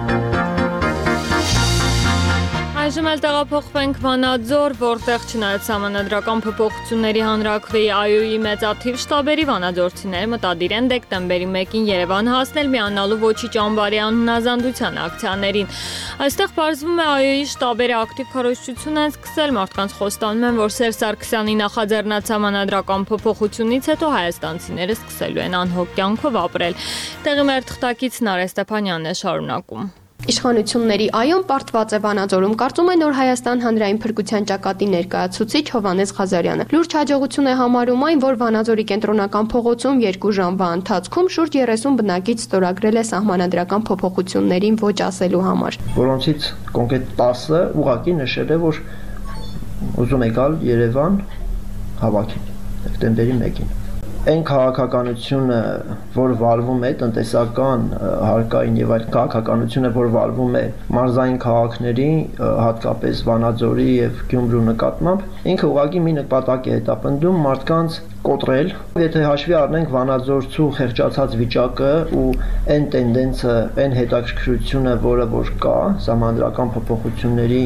Այժմ էլ տեղափոխվենք Վանաձոր, որտեղ չնայած սահմանադրական փոփոխությունների հանրաքվեի ԱՅՈ-ի մեծաթիվ շտաբերի վանաձորցիները մտադիր են դեկտեմբերի մեկին Երևան հասնել միանալու Ոչի ճամբարյան հնազանդության ակցիաներին։ Այստեղ պարզվում է ԱՅՈ-ի շտաբերը ակտիվ քարոզչություն են սկսել, մարդկանց խոստանում են, որ Սերժ Սարգսյանի նախաձեռնած սահմանադրական փոփոխությունից հետո հայաստանցիները սկսելու են անհոգ կյանքով ապրել։ Տեղի մեր թղթակից Նարէ Ստեփանյանն է շարունակում։ Իշխանությունների ԱՅՈ-ն պարտված է Վանաձորում, կարծում է Նոր Հայաստան հանրային փրկության ճակատի ներկայացուցիչ Հովհաննես Ղազարյանը։ Լուրջ հաջողություն է համարում այն, որ Վանաձորի կենտրոնական փողոցում երկու ժամվա ընթացքում շուրջ երեսուն բնակիչ ստորագրել է սահմանադրական փոփոխություններին ոչ ասելու համար։ Որոնցից կոնկրետ տասը ուղղակի նշել է, որ ուզում է գալ Երևան հավաքին դեկտեմբերի մեկին։ Այն քաղաքականությունը, որ վարվում է տնտեսական, հարկային եւ այլ քաղաքականությունը, որ վարվում է մարզային քաղաքների, հատկապես Վանաձորի եւ Գյումրու նկատմամբ, ինքը ուղղակի մի նպատակ է հետապնդում մարդկանց կոտրել։ Եթե հաշվի առնենք Վանաձորցու խեղճացած վիճակը ու այն տենդենսը, այն հետաքրքրությունը, որը որ կա սահմանադրական փոփոխությունների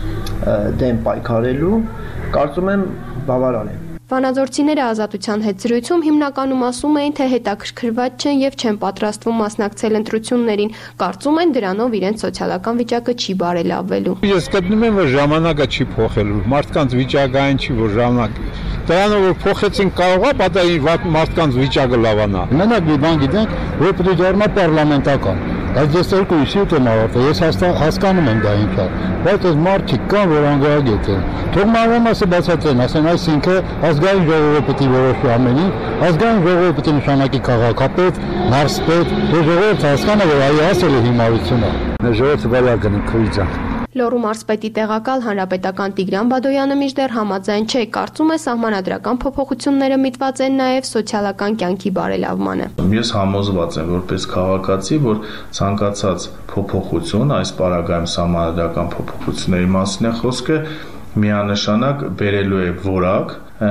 դեմ պայքարելու, կարծում եմ բավարար է։ Վանաձորցիները Ազատության հետ զրույցում հիմնականում ասում էին, թե հետաքրքրված չեն եւ չեն պատրաստվում մասնակցել ընտրություններին, կարծում են դրանով իրենց սոցիալական վիճակը չի բարելավվելու։ Ես գտնում եմ, որ ժամանակը չի փոխելու, մարդկանց վիճակը այն չի, որ ժամանակ դրանով որ փոխեցին կարող է պատահի մարդկանց վիճակը լավանա։ Մենակ մի բան գիտենք, որ պետք է դառնա պարլամենտական։ Այս ես երկու ուսիտ եմ ավարտել, ես հասկանում եմ դա ինչ է, բայց այս մարդիկ կան, որ անգարագետ են։ Թող մանրամասը բացատրեն, ասեն, այսինքն ազգային ժողովը պետք է որոշի ամեն ինչ, ազգային ժողովը պետք է նշանակի քաղաքապետ, մարզպետ, որ ժողովուրդը հասկանա, որ այ ասել է հիմարությունը։ Ժողովուրդը բարյալ կնի քույրը։ Լոռու մարզպետի տեղակալ հանրապետական Տիգրան Բադոյանը մինչդեռ համաձայն չէ, կարծում է սահմանադրական փոփոխությունները միտված են նաև սոցիալական կյանքի բարելավմանը։ Ես համոզված եմ որպես քաղաքացի, որ ցանկացած փոփոխություն, այս պարագայում սահմանադրական փոփոխությունների մասին է խոսքը, միանշանակ բերելու է որակ,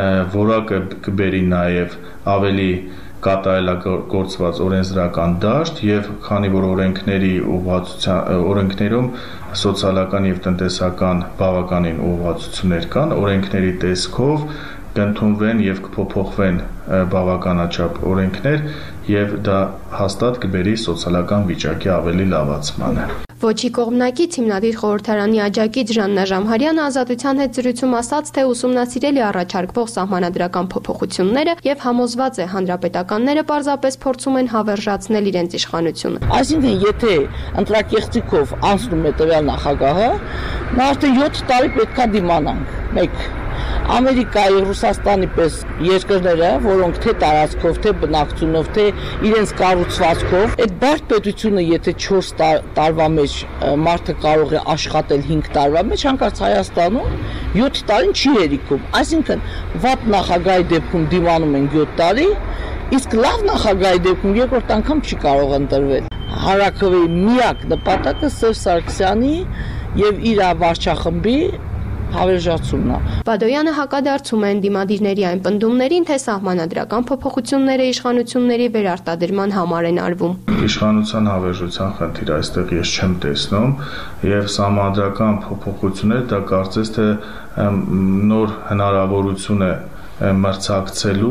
որակը կբերի նաև ավելի կատարելագործված օրենսդրական դաշտ եւ քանի որ օրենքների ուղղվածության օրենքներում սոցիալական եւ տնտեսական բավականին ուղղվածություններ կան, օրենքների տեսքով կընդունվեն եւ կփոփոխվեն բավականաչափ օրենքներ եւ դա հաստատ կբերի սոցիալական վիճակի ավելի լավացմանը։ Ոչի կողմնակից հիմնադիր խորհրդարանի աջակից Ժաննա Ժամհարյանը Ազատության հետ զրույցում ասաց, թե ուսումնասիրել է առաջարկվող սահմանադրական փոփոխությունները եւ համոզված է հանրապետականները պարզապես փորձում են հավերժացնել իրենց իշխանությունը։ Այսինքն, եթե ընտրակեղծիքով անցնում է տվյալ նախագահը, նա արդեն յոթ տարի պետքա դիմանանք։ Մեկ Ամերիկայի, Ռուսաստանի պես երկրները, որոնք թե տարածքով, թե բնակչությունով, թե իրենց կառուցվածքով, այդ բարդ պետությունը, եթե չորս տարվա մեջ մարդը կարող է աշխատել հինգ տարվա մեջ, հանկարծ Հայաստանում յոթ տարին չի հերիքում։ Այսինքն, վատ նախագահի դեպքում դիմանում են յոթ տարի, իսկ լավ նախագահի դեպքում երկրորդ անգամ չի կարող ընտրվել։ Հանրաքվեի միակ նպատակը Սերժ Սարգսյանի եւ իր վարչախմբի հավերժացումն է։ Բադոյանը հակադարձում է ընդդիմադիրների այն պնդումներին, թե սահմանադրական փոփոխությունները իշխանությունների վերարտադրման համար են արվում։ Իշխանության հավերժության խնդիր այստեղ ես չեմ տեսնում եւ սահմանադրական փոփոխությունները դա կարծես թե նոր հնարավորություն է մրցակցելու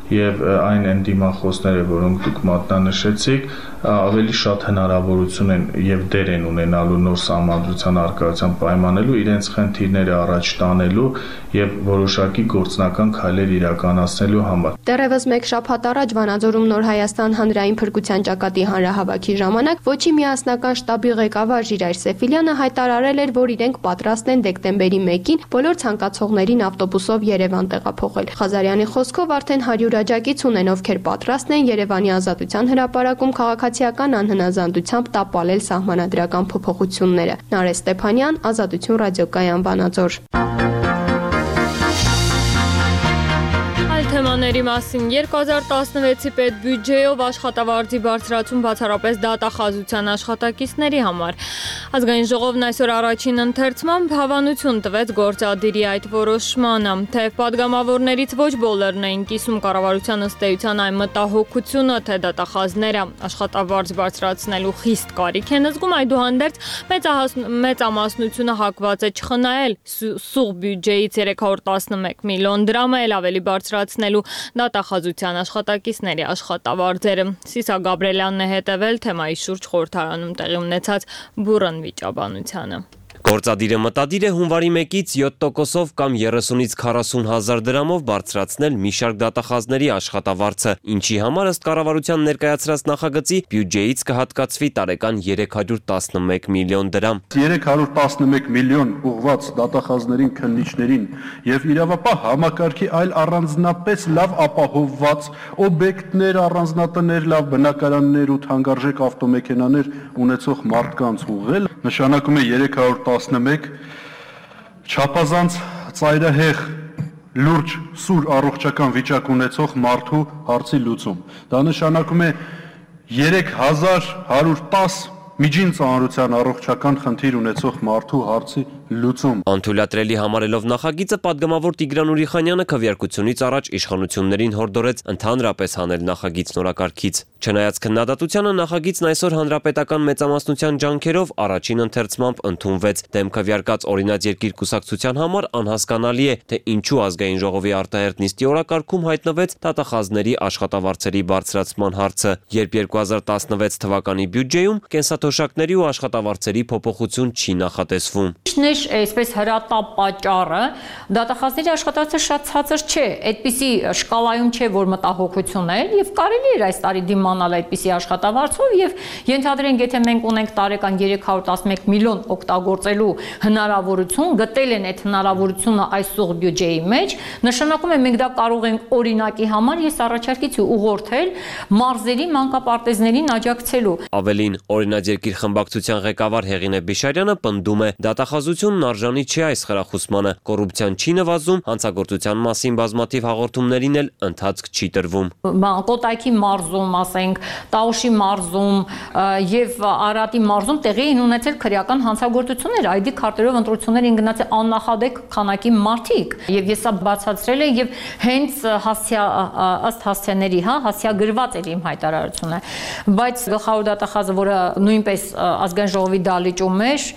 եւ այն ընդդիմախոսները, որոնք դուք մատնանշեցիք, ավելի շատ հնարավորություն են եւ դեր են ունենալու նոր սահմանադրության արկայության պայմանելու, իրենց խնդիրները առաջ տանելու եւ որոշակի գործնական քայլեր իրականացնելու համար։ Դեռևս մեկ շաբաթ առաջ Վանաձորում Նոր Հայաստան հանրային փրկության ճակատի հանրահավաքի ժամանակ Ոչի միասնական շտաբի ղեկավար Ժիրայր Սեֆիլյանը հայտարարել էր, որ իրենք պատրաստ են դեկտեմբերի մեկին բոլոր ցանկացողներին ավտոբուսով Երևան տեղափոխել։ Ղազարյանի խոսքով արդեն հարյուր աջակից ունեն, ովքեր պատրաստ են Երևանի Ազատության հրապարակում քաղաքացիական անհնազանդությամբ տապալել սահմանադրական փոփոխությունները։ Նարէ Ստեփանյան, Ազատություն ռադիոկայան, Վանաձոր։ Թեմաների մասին երկու հազար տասնվեցի պետբյուջեով աշխատավարձի բարձրացում բացառապես դատախազության աշխատակիցների համար։ Ազգային ժողովն այսօր առաջին ընթերցմամբ հավանություն տվեց գործադիրի այդ որոշմանը, թեև падգամավորներից ոչ բոլորն էին կիսում կառավարության ըստ էության այն մտահոգությունը, թե դատախազները աշխատավարձ բարձրացնելու խիստ կարիք են զգում, այդուհանդերձ մեծամասնությունը հակված է չխնայել սուղ բյուջեից երեք հարյուր տասնմեկ միլիոն դրամը էլ ավելի բարձրացնել դատախազության աշխատակիցների աշխատավարձերը։ Սիսա Գաբրելյանն է հետևել թեմայի շուրջ խորհրդարանում տեղի ունեցած բուռն վիճաբանությանը։ Գործադիրը մտադիր է հունվարի մեկից յոթ տոկոսով կամ երեսունից քառասուն հազար դրամով բարձրացնել մի շարք դատախազների աշխատավարձը, ինչի համար ըստ կառավարության ներկայացրած նախագծի բյուջեից կհատկացվի տարեկան երեք հարյուր տասնմեկ միլիոն դրամ։ երեք հարյուր տասնմեկ միլիոն ուղղված դատախազներին, քննիչներին եւ իրավապահ համակարգի այլ առանձնապես լավ ապահովված օբյեկտներ, առանձնատներ, լավ բնակարաններ ու թանկարժեք ավտոմեքենաներ ունեցող մարդկանց ուղղել նշանակում է երեք հարյուր տասնմեկ չափազանց ծայրահեղ լուրջ սուր առողջական վիճակ ունեցող մարդու հարցի լուծում։ Դա նշանակում է երեք հազար հարյուր տաս միջին ծանրության առողջական խնդիր ունեցող մարդու հարցի լուծում։ Անթույլատրելի համարելով նախագիծը падգամավոր Տիգրան Ուրիխանյանը քվեարկությունից առաջ իշխանություններին հորդորեց ընդհանրապես հանել նախագիծ նորակարգից։ Չնայած քննադատությանը նախագիծն այսօր հանրապետական մեծամասնության ջանքերով առաջին ընթերցմամբ ընդունվեց։ Դեմ քվեարկած օրինաց երկիր կուսակցության համար անհասկանալի է, թե ինչու ազգային ժողովի արտահերտ նիստի օրակարգում հայտնվեց դատախազների աշխատավարձերի բարձրացման հարցը, երբ երկու հազար տասնվեց թվականի բյուջեում կենսաթոշակների ու աշխատավարձերի փոփոխություն չի նախատեսվում։ Այսպես հրատապ պատճառը դատախազների աշխատավարձը շատ ցածր չէ, այդպիսի շկալայում չէ, որ մտահոգություն է եւ կարելի է այս տարի դիմանալ այդպիսի աշխատավարձով եւ ենթադրենք, եթե մենք ունենք տարեկան երեք հարյուր տասնմեկ միլիոն օգտագործելու հնարավորություն, գտել են այդ հնարավորությունը այս սուղ բյուջեի մեջ, նշանակում է մենք դա կարող ենք օրինակի համար ես առաջարկեցի ուղղորդել մարզերի մանկապարտեզներին աջակցելու։ Ավելին, օրինաց երկիր խմբակցության ղեկավար Հեղինե Բիշարյանը պնդում է դատախազությունն արժանի չի այս խրախուսմանը, կոռուպցիան չի նվազում, հանցագործության մասին բազմաթիվ հաղորդումներին էլ ընթացք չի տրվում։ Կոտայքի մարզում, ասենք, Տաուշի մարզում եւ Արարատի մարզում տեղի են ունեցել քրեական հանցագործություններ, այ դի քարտերով ընտրություններ են գնացել աննախադեպ քանակի մարդիկ եւ ես սա բացացրել եմ եւ հենց հասցիա ըստ հասցեների, հա, հասցիագրված էր իմ հայտարարությունը, բայց գլխավոր դատախազը, որը նույնպես ազգային ժողովի դալիճում էր,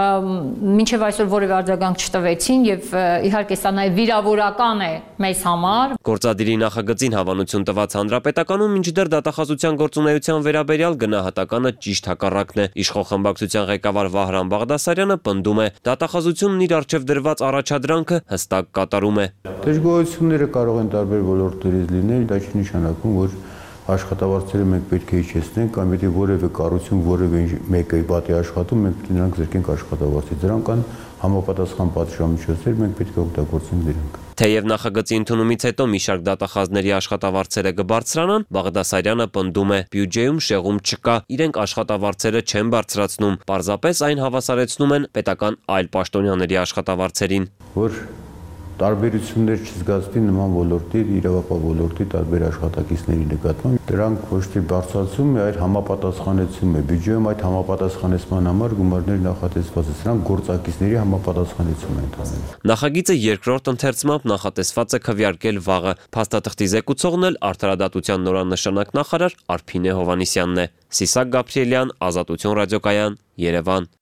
մինչև այսօր որևէ արձագանք չտվեցին եւ իհարկե սա նաեւ վիրավորական է մեզ համար։ Գործադիրի նախագծին հավանություն տված հանրապետականում մինչդեռ դատախազության գործունեության վերաբերյալ գնահատականը ճիշտ հակառակն է։ Իշխող խմբակցության ղեկավար Վահրամ Բաղդասարյանը պնդում է, դատախազությունն իր առջև դրված առաջադրանքը հստակ կատարում է։ Դժգոհությունները կարող են տարբեր ոլորտներից լինել, դա չի նշանակում, որ աշխատավարձերը մենք պետք է իջեցնենք, կամ եթե որևէ կառույցում որևէ մեկը վատ է աշխատում, մենք նրանք զրկենք աշխատավարձից։ Դրանք կան համապատասխան պատժամիջոցներ, մենք պետք է օգտագործենք դրանք։ Թեև նախագծի ընդունումից հետո մի շարք դատախազների աշխատավարձերը կբարձրանան, Բաղդասարյանը պնդում է, բյուջեում շեղում չկա, իրենք աշխատավարձերը չեն բարձրացնում, պարզապես այն հավասարեցնում են պետական այլ պաշտոնյաների աշխատավարձերին։ Որ տարբերություններ չզգացվի նման ոլորտի, իրավապահ ոլորտի տարբեր աշխատակիցների նկատմամբ, դրանք ոչ թե բարձրացում է, այլ համապատասխանեցում է։ Բյուջեում այդ համապատասխանեցման համար գումարներ նախատեսված են, սրանք գործակիցների համապատասխանեցում են տանել։ Նախագիծը երկրորդ ընթերցմամբ նախատեսված է քվեարկել վաղը։ Փաստաթղթի զեկուցողն էլ Արդարադատության նորանշանակ նախարար Արփինե Հովհաննիսյանն է։ Սիսակ Գաբրիելյան, Ազատություն ռադիոկայան, Երևան։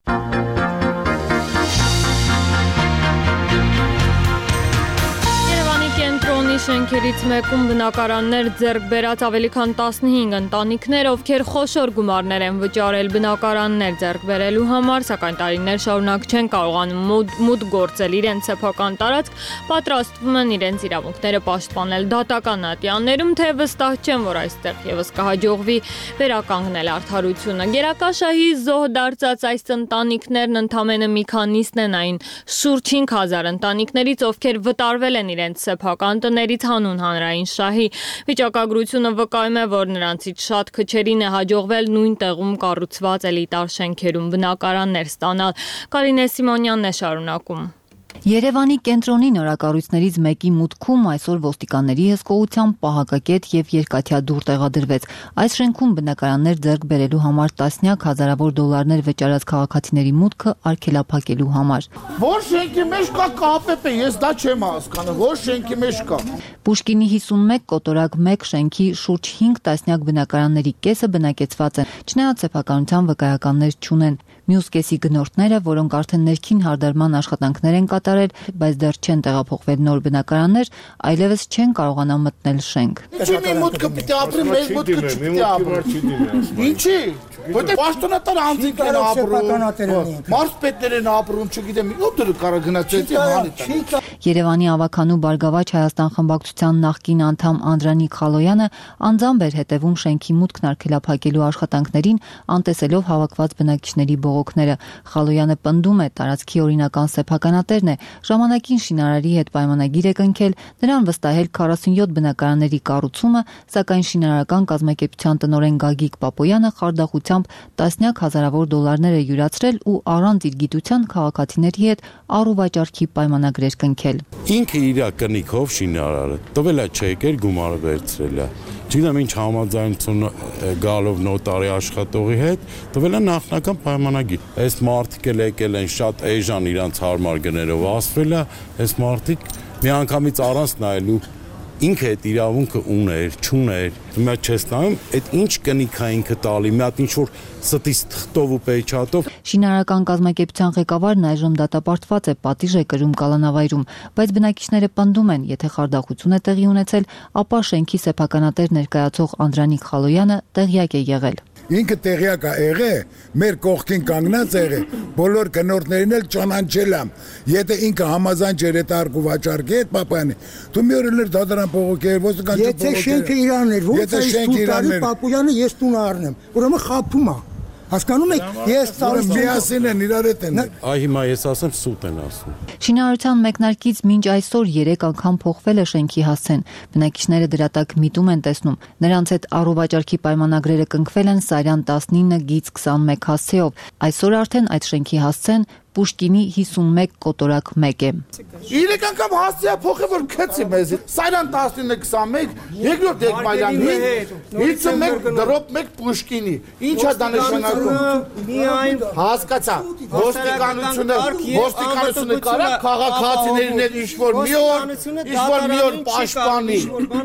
շենքերից մեկում բնակարաններ ձեռք բերած ավելի քան տասնհինգ ընտանիքներ, ովքեր խոշոր գումարներ են վճարել բնակարաններ ձեռք բերելու համար, սակայն տարիներ շարունակ չեն կարողանում մուտք գործել իրենց սեփական տարածք, պատրաստվում են իրենց իրավունքները պաշտպանել դատական ատյաններում, թե վստահ չեն, որ այստեղ եւս կհաջողվի վերականգնել արդարությունը։ Գերակաշահի զոհ դարձած այս ընտանիքներն ընդամենը մի քանիսն են այն շուրջ հինգ հազար ընտանիքներից, ովքեր վտարվել են իրենց սեփական տներից հանուն հանրային շահի։ Վիճակագրությունը վկայում է, որ նրանցից շատ քչերին է հաջողվել նույն տեղում կառուցված էլիտար շենքերում բնակարաններ ստանալ։ Կարինե Սիմոնյանն է շարունակում։ Երևանի կենտրոնի նորակառույցներից մեկի մուտքում այսօր ոստիկանների հսկողությամբ պահակակետ եւ երկաթյա դուռ տեղադրվեց։ Այս շենքում բնակարաններ ձեռք բերելու համար տասնյակ հազարավոր դոլարներ վճարած քաղաքացիների մուտքը արգելափակելու համար։ Որ շենքի մեջ կա ԿՊՊ, ես դա չեմ հասկանում, որ շենքի մեջ կա։ Պուշկինի հիսունմեկ կոտորակ մեկ շենքի շուրջ հինգ տասնյակ բնակարանների կեսը բնակեցված են, չնայած սեփականության վկայականներ չունեն։ Մյուս կեսի գնորդները, որոնք արդեն ներքին հարդարման աշխատանքներ են կատարել, բայց դեռ չեն տեղափոխվել նոր բնակարաններ, այլևս չեն կարողանա մտնել շենք։ Ինչի՞ մի մուտքը պիտի ապրի, մեր մուտքը չպիտի ապրի։ Ինչի՞։ Որտե՞ղ պաշտոնատար անձինք են ապրում, մարզպետներ են ապրում, չգիտեմ, ո՞ւր կարող գնացեցի հանի։ Երևանի ավականու Բարգավաճ Հայաստան խմբակցության նախկին անդամ Անդրանիկ Խալոյանը անձամբ էր հետևում շենքի մուտքն արգելափակելու աշխատանքներին, անտեսելով հավաքված բնակիչների բողոքները։ Խալոյանը պնդում է, տարածքի օրինական սեփականատերն է, ժամանակին շինարարի հետ պայմանագիր է կնքել, նրան վստահել քառասունյոթ բնակարանների կառուցումը, սակայն շինարարական կազմակերպության տնօրեն Գագիկ Պապոյանը խարդախությամբ տասնյակ հազարավոր դոլարներ է յուրացրել ու առանց իր գիտության քաղաքացիների հետ առուվաճառքի պայմանագրեր կնքել։ Ինքը իր կնիքով շինարարը տվել է չեկեր, գումարը վերցրել է։ Չգիտեմ ինչ համաձայնություն գալով նոտարի աշխատողի հետ, տվել է նախնական պայմանագիր։ Այս մարդիկ էլ եկել են շատ էժան իրանց հարմար գներով ասվել է, այս մարդիկ մի անգամից առանց նայելու ինքը այդ իրավունքը ուներ, չուներ, հիմա չես նայում, այդ ինչ կնիք է ինքը տալի, մի հատ ինչ որ ստից թղթով ու պեյչատով։ Շինարարական կազմակերպության ղեկավարն այժմ դատապարտված է, պատիժ է կրում կալանավայրում, բայց բնակիչները պնդում են, եթե խարդախություն է տեղի ունեցել, ապա շենքի սեփականատեր ներկայացող Անդրանիկ Խալոյանը տեղյակ է եղել։ Ինքը տեղյակ է եղել, մեր կողքին կանգնած է եղել, բոլոր գնորդներին էլ ճանաչել եմ։ Եթե ինքը համաձայն չէր այդ արկու վաճառքի հետ Պապոյանի, դու մի օր էլ դատարան փողոքեր, ոստիկան չփողոքեր։ Եթե շենքը իրանն էր, ո՞նց է ստուտարի Պապոյանը ես տուն առնեմ։ Ուրեմն խափում է։ Հասկանում եք, ես ծառայում միասին են իրար հետ են։ Այ հիմա ես ասեմ սուտ են ասում։ Շինարարության մեկնարկից մինչ այսօր երեք անգամ փոխվել է շենքի հասցեն։ Բնակիչները դրա տակ միտում են տեսնում։ Նրանց հետ առուվաճառքի պայմանագրերը կնքվել են Սարյան տասնինը գիծ քսանմեկ հասցեով։ Այսօր արդեն այդ շենքի հասցեն Պուշկինի հիսունմեկ կոտորակ մեկ է։ Երեք անգամ հասցեա փոխել որ քցի մեզ։ Սարյան տասնինը քսանմեկ, երկրորդ Էկմալյանի, հիսունմեկ դրոպ մեկ Պուշկինի։ Ինչա դա նշանակում։ Միայն հասկացա։ Ոստիկանությունը, ոստիկանությունը կարա քաղաքացիներին էլ ինչ-որ մի օր, ինչ-որ մի օր պաշտպանի։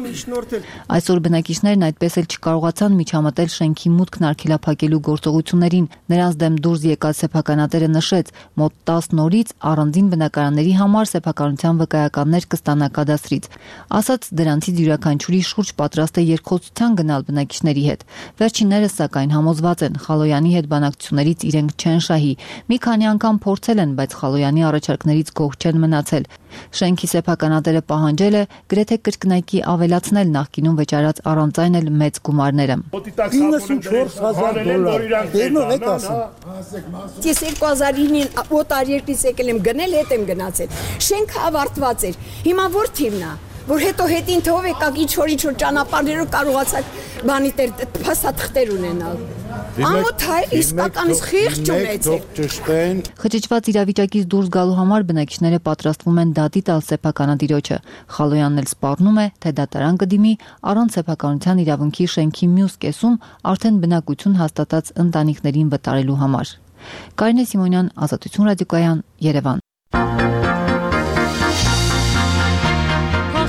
Այսօր բնակիչներն այդպես էլ չկարողացան միջամտել շենքի մուտքն արգելափակելու գործողություններին։ Նրանց դեմ դուրս եկած սեփականատերը նշեց, մոտ տասը նորից առանձին բնակարանների համար սեփականության վկայականներ կստանա կադաստրից։ Ասաց դրանցից յուրաքանչյուրի շուրջ պատրաստ է երկխոսության գնալ բնակիչների հետ։ Վերջիններս սակայն համոզված են, Խալոյանի հետ բանակցություններից իրենք չեն շահի։ Մի քանի անգամ փորձել են, բայց Խալոյանի առաջարկներից գոհ չեն մնացել։ Շենքի սեփականատերը պահանջել է գրեթե կրկնակի ավելացնել նախկինում վճարած առանց այն էլ մեծ գումարները։ իննսունչորս հազար դոլար։ Դերնով եք ասում։ Ես երկու հազար ինին օտար երկրից եկել եմ գնել, հետ եմ գնացել։ Շենքը ավարտված էր։ Հիմա որ թիմն է, որ հետո հետին թող եկակ ինչ-որ ինչ-որ ճանապարհներով կարողացակ բանի տեր փաստաթղթեր ունենալ։ Ամոթ հայր իսկականից խիղճ ունեցել։ Խճճված իրավիճակից դուրս գալու համար բնակիչները պատրաստվում են դատի տալ սեփականատիրոջը։ Խալոյանն էլ սպառնում է, թե դատարան կդիմի առանց սեփականության իրավունքի շենքի մյուս կեսում արդեն բնակություն հաստատած ընտանիքներին վտարելու համար։ Կարինե Սիմոնյան, Ազատություն ռադիոկայան, Երևան։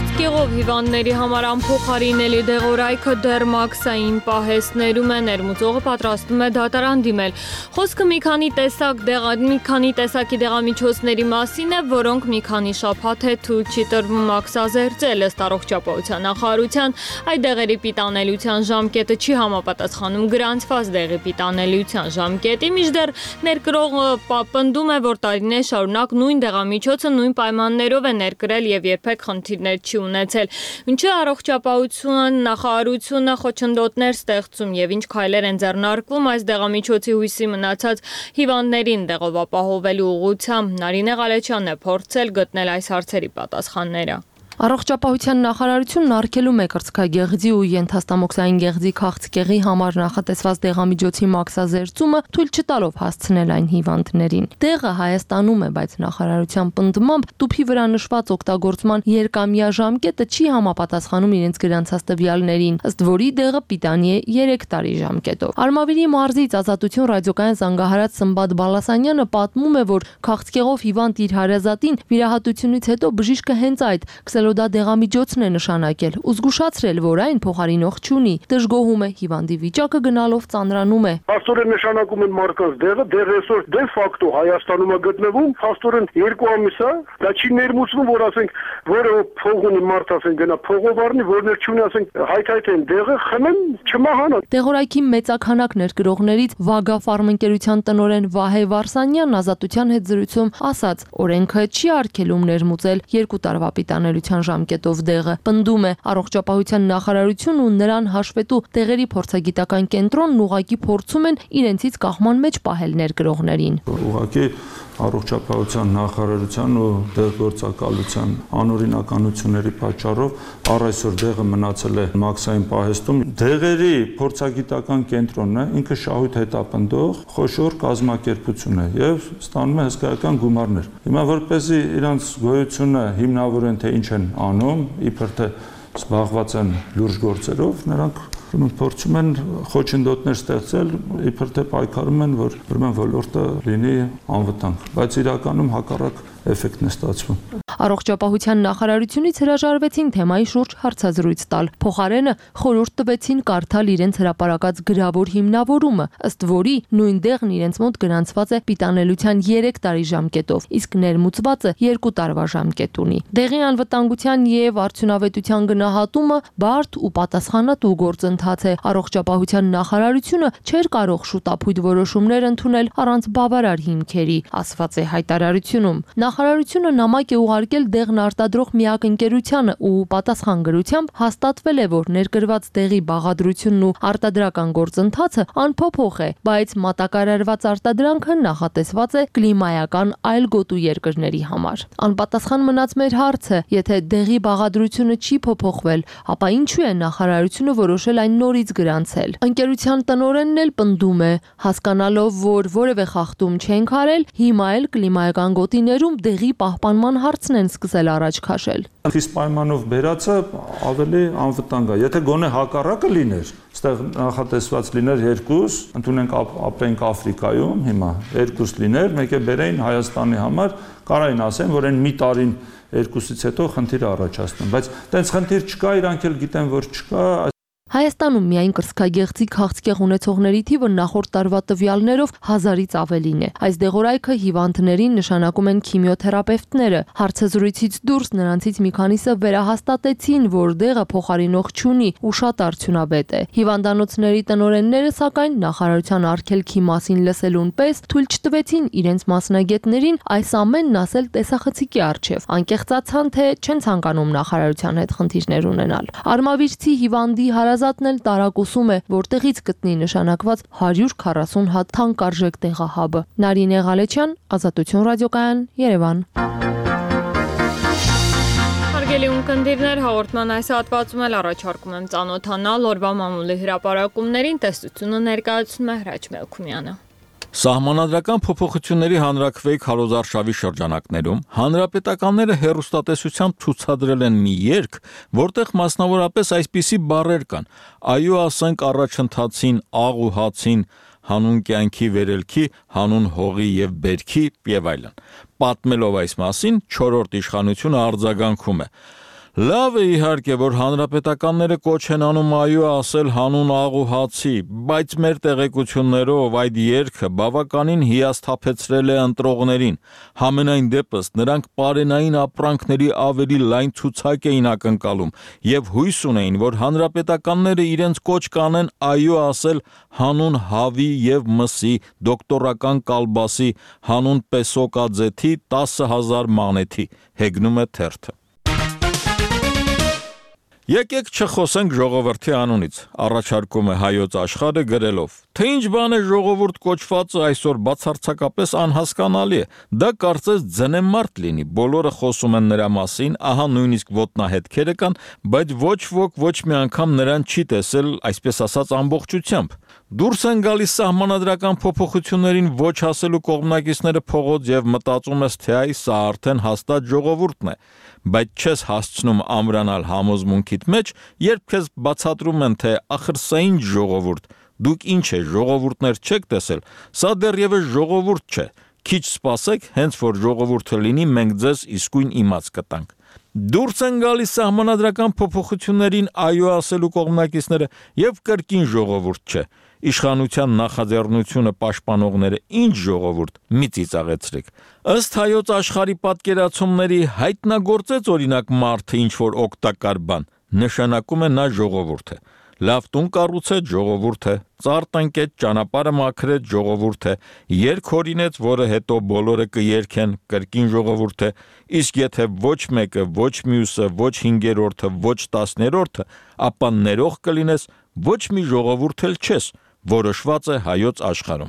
Չտալով հիվանդների համար անփոխարինելի դեղորայքը դեռ մաքսային պահեստներում է, ներմուծողը պատրաստվում է դատարան դիմել։ Խոսքը մի քանի տեսակ դեղա, մի քանի տեսակի դեղամիջոցների մասին է, որոնք մի քանի շաբաթ է թույլ չի տրվում մաքսազերծել, ըստ առողջապահության նախարարության, այդ դեղերի պիտանելիության ժամկետը չի համապատասխանում գրանցված դեղի պիտանելիության ժամկետի, մինչդեռ ներկրողը պնդում է, որ տարիներ շարունակ նույն դեղամիջոցը նույն պայմաններով է ներկրել եւ երբեք խնդիրներ չի ունեցել։ Ինչու առողջապահության նախարարությունը խոչընդոտներ ստեղծում եւ ինչ քայլեր են ձեռնարկվում այս դեղամիջոցի հույսի մնացած հիվանդներին դեղով ապահովելու ուղղությամբ։ Նարինե Ղալեչյանն է փորձել գտնել այս հարցերի պատասխանները։ Առողջապահության նախարարությունն արգելում է կրծքագեղձի ու ենթաստամոքսային գեղձի քաղցկեղի համար նախատեսված դեղամիջոցի մաքսազերծումը, թույլ չտալով հասցնել այն հիվանդներին։ Դեղը Հայաստանում է, բայց նախարարության պնդմամբ տուփի վրա նշված օգտագործման երկամյա ժամկետը չի համապատասխանում իրենց գրանցած տվյալներին, ըստ որի դեղը պիտանի է երեք տարի ժամկետով։ Արմավիրի մարզից Ազատություն ռադիոկայան զանգահարած Սմբատ Բալասանյանը պատմում է, որ քաղցկեղով հիվանդ իր հարազատին վիրահատությունից հետո բժիշկը հենց այդ դա դեղամիջոցն է նշանակել ու զգուշացրել, որ այն փոխարինող չունի, դժգոհում է հիվանդի վիճակը գնալով ծանրանում է։ Փաստորեն նշանակում են մարկանց դեղը, դեռ այսօր դե ֆակտո Հայաստանում է գտնվում, փաստորեն երկու ամիս է, դա չի ներմուծվում, որ ասենք, որը փող ունի մարդ ասենք գնա փողով առնի, որներ չունի ասենք հայթայթեն դեղը խմեն, չմահանա։ Դեղորայքի մեծաքանակ ներկրողներից Վագա ֆարմ ընկերության տնօրեն Վահե Վարսանյանն Ազատության հետ զրույցում ասաց, օրենքը չի արգելում ներմուծել երկու տարվա պիտանելիության ժամկետով դեղը, պնդում է առողջապահության նախարարությունն ու նրան հաշվետու դեղերի փորձագիտական կենտրոնն ուղղակի փորձում են իրենցից կախման մեջ պահել ներկրողներին։ Ուղղակի առողջապահության նախարարության ու դեղգործակալության անօրինականությունների պատճառով առ այսօր դեղը մնացել է մաքսային պահեստում։ Դեղերի փորձագիտական կենտրոնն է, ինքը շահույթ հետապնդող խոշոր կազմակերպություն է եւ ստանում է հսկայական գումարներ։ Հիմա որպեսզի իրանց գոյությունը հիմնավորեն թե ինչ են անում, իբր թե զբաղված են լուրջ գործերով, նրանք փորձում են խոչընդոտներ ստեղծել, իբր թե պայքարում են, որ ուրեմն ոլորտը լինի անվտանգ, բայց իրականում հակառակ էֆեկտն է ստացվում։ Առողջապահության նախարարությունից հրաժարվեցին թեմայի շուրջ հարցազրույց տալ։ Փոխարենը խորհուրդ տվեցին կարդալ իրենց հրապարակած գրավոր հիմնավորումը, ըստ որի նույն դեղն իրենց մոտ գրանցված է պիտանելիության երեք տարի ժամկետով, իսկ ներմուծվածը երկու տարվա ժամկետ ունի։ Դեղի անվտանգության եւ արդյունավետության գնահատումը բարդ ու պատասխանատու գործընթաց է։ Առողջապահության նախարարությունը չէր կարող շուտապույտ որոշումներ ընդունել առանց բավարար հիմքերի, ասված է հայտարարությունում։ Նախարարությունը նամակ է ուղարկել դեղն արտադրող միակ ընկերությանը ու պատասխան գրությամբ հաստատվել է, որ ներկրված դեղի բաղադրությունն ու արտադրական գործընթացը անփոփոխ է, բայց մատակարարված արտադրանքը նախատեսված է կլիմայական այլ գոտու երկրների համար։ Անպատասխան մնաց մեր հարցը, եթե դեղի բաղադրությունը չի փոփոխվել, ապա ինչու է նախարարությունը որոշել այն նորից գրանցել։ Ընկերության տնօրենն էլ պնդում է, հասկանալով, որ որևէ խախտում չենք արել, հիմա էլ կլիմայական գոտիներում դեղի պահպանման հարցն են սկսել առաջ քաշել։ Խիստ պայմանով բերածը ավելի անվտանգ է։ Եթե գոնե հակառակը լիներ, այստեղ նախատեսված լիներ երկուս, ընդունենք ապրենք Աֆրիկայում, հիմա երկուս լիներ, մեկը բերեին Հայաստանի համար, կարային ասեն, որ այն մի տարին երկուսից հետո խնդիր առաջացնեն, բայց տենց խնդիր չկա, իրանք էլ գիտեն, որ չկա։ Հայաստանում միայն կրծքագեղձի քաղցկեղ ունեցողների թիվը նախորդ տարվա տվյալներով հազարից ավելին է։ Այս դեղորայքը հիվանդներին նշանակում են քիմիոթերապևտները։ Հարցազրույցից դուրս նրանցից մի քանիսը վերահաստատեցին, որ դեղը փոխարինող չունի ու շատ արդյունավետ է։ Հիվանդանոցների տնօրենները, սակայն նախարարության արգելքի մասին լսելուն պես թույլ չտվեցին իրենց մասնագետներին այս ամենն ասել տեսախցիկի առջև։ Անկեղծացան, թե չեն ցանկանում նախարարության հետ խնդիրներ ունենալ։ Արմավիրցի հիվանդի հարազատն էլ տարակուսում է, որտեղից գտնի նշանակված հարյուր քառասուն հատ թանկարժեք դեղահաբը։ Նարինե Ղալեչյան, Ազատություն ռադիոկայան, Երևան։ Հարգելի ունկնդիրներ, հաղորդման այս հատվածում էլ առաջարկում եմ ծանոթանալ օրվա մամուլի հրապարակումներին, տեսությունը ներկայացնում է Հրաչ Մելքումյանը։ Սահմանադրական փոփոխությունների հանրաքվեի քարոզարշավի շրջանակներում հանրապետականները հեռուստատեսությամբ ցուցադրել են մի երգ, որտեղ մասնավորապես այսպիսի բառեր կան. այո, ասենք առաջընթացին, աղ ու հացին, հանուն կյանքի վերելքի, հանուն հողի եւ բերքի եւ այլն։ Պատմելով այս մասին, չորրորդ իշխանությունը արձագանքում է. Լավ է իհարկե, որ հանրապետականները կոչ են անում այո ասել հանուն աղ ու հացի, բայց մեր տեղեկություններով այդ երգը բավականին հիասթափեցրել է ընտրողներին։ Համենայն դեպս նրանք պարենային ապրանքների ավելի լայն ցուցակ էին ակնկալում եւ հույս ունեին, որ հանրապետականները իրենց կոչ կանեն այո ասել հանուն հավի եւ մսի, դոկտորական կալբասի, հանուն պեսոկաձեթի տասը հազար մանեթի, հեգնում է թերթը։ Եկեք չխոսենք ժողովրդի անունից, առաջարկում է Հայոց Աշխարհը գրելով. Թե ինչ բան է ժողովուրդ կոչվածը այսօր բացարձակապես անհասկանալի է, դա կարծես ձնեմարդ լինի, բոլորը խոսում են նրա մասին, ահա նույնիսկ ոտնահետքերը կան, բայց ոչ ոք ոչ մի անգամ նրան չի տեսել, այսպես ասած ամբողջությամբ։ Դուրս են գալիս սահմանադրական փոփոխություններին ոչ ասելու կողմնակիցները փողոց եւ մտածում ես, թե այ սա արդեն հաստատ ժողովուրդն է, բայց չես հասցնում ամրանալ համոզմունքիդ մեջ, երբ քեզ բացատրում են, թե ախր սա ինչ ժողովուրդ, դուք ինչ է ժողովուրդներ չեք տեսել, սա դեռևս ժողովուրդ չէ, քիչ սպասեք, հենց որ ժողովուրդը լինի, մենք ձեզ իսկույն իմաց կտանք։ Դուրս են գալիս սահմանադրական փոփոխություններին այո ասելու կողմնակիցները եւ կրկին ժողովուրդ չէ։ Իշխանության նախաձեռնությունը պաշտպանողները ինչ ժողովուրդ մի ծիծաղեցրեք։ Ըստ Հայոց Աշխարհի պատկերացումների հայտնագործեց օրինակ մարդը ինչ որ օգտակար բան, նշանակում է նա ժողովուրդ է։ Լավ տուն կառուցեց ժողովուրդ է, ծառ տնկեց, ճանապարհը մաքրեց ժողովուրդ է, երգ հորինեց, որը հետո բոլորը կերքեն, կրկին ժողովուրդ է, իսկ եթե ոչ մեկը, ոչ մյուսը, ոչ հինգերորդը, ոչ տասներորդը, ապա ներող կլինես, ոչ մի ժողովուրդ էլ չես, որոշված է Հայոց Աշխարհում։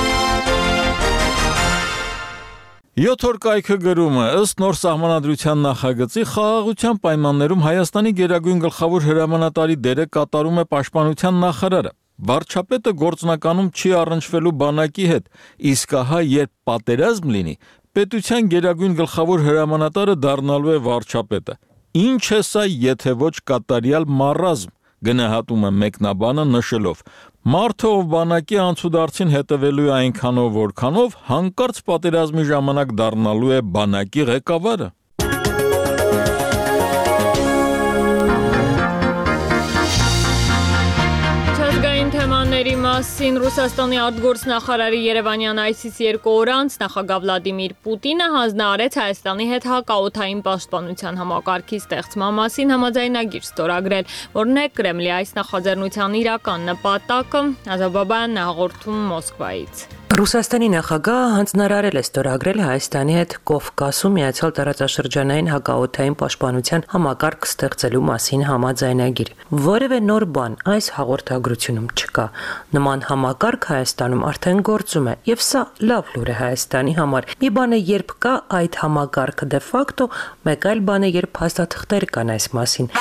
Յոթ օր կայքը գրում է, ըստ նոր սահմանադրության նախագծի խաղաղության պայմաններում Հայաստանի գերագույն գլխավոր հրամանատարի դերը կատարում է պաշտպանության նախարարը։ Վարչապետը գործնականում չի առնչվելու բանակի հետ, իսկ ահա երբ պատերազմ լինի, պետության գերագույն գլխավոր հրամանատարը դառնալու է վարչապետը։ Ինչ է սա, եթե ոչ կատարյալ մառազմ, գնահատում է մեկնաբանը նշելով. Մարդը, ով բանակի անցուդարձին հետևելու է այնքանով, որքանով հանկարծ պատերազմի ժամանակ դառնալու է բանակի ղեկավարը։ Թեմաների մասին Ռուսաստանի արտգործնախարարի Երևանյան այցից երկու օր անց նախագահ Վլադիմիր Պուտինը հանձնարարեց Հայաստանի հետ հակաօդային պաշտպանության համակարգի ստեղծման մասին համաձայնագիր ստորագրել, որն է Կրեմլի այս նախաձեռնության իրական նպատակը, Ազատ Բաբայանն հաղորդում Մոսկվայից։ Ռուսաստանի նախագահը հանձնարարել է ստորագրել Հայաստանի հետ Կովկասում միացյալ տարածաշրջանային հակաօդային պաշտպանության համակարգ ստեղծելու մասին համաձայնագիր։ Որևէ նոր բան այս հաղորդագրությունում չկա։ Նման համակարգ Հայաստանում արդեն գործում է, եւ սա լավ լուր է Հայաստանի համար։ Մի բան է, երբ кա այդ համակարգը դե ֆակտո, մեկ այլ բան է, երբ փաստաթղթեր կան այս մասին։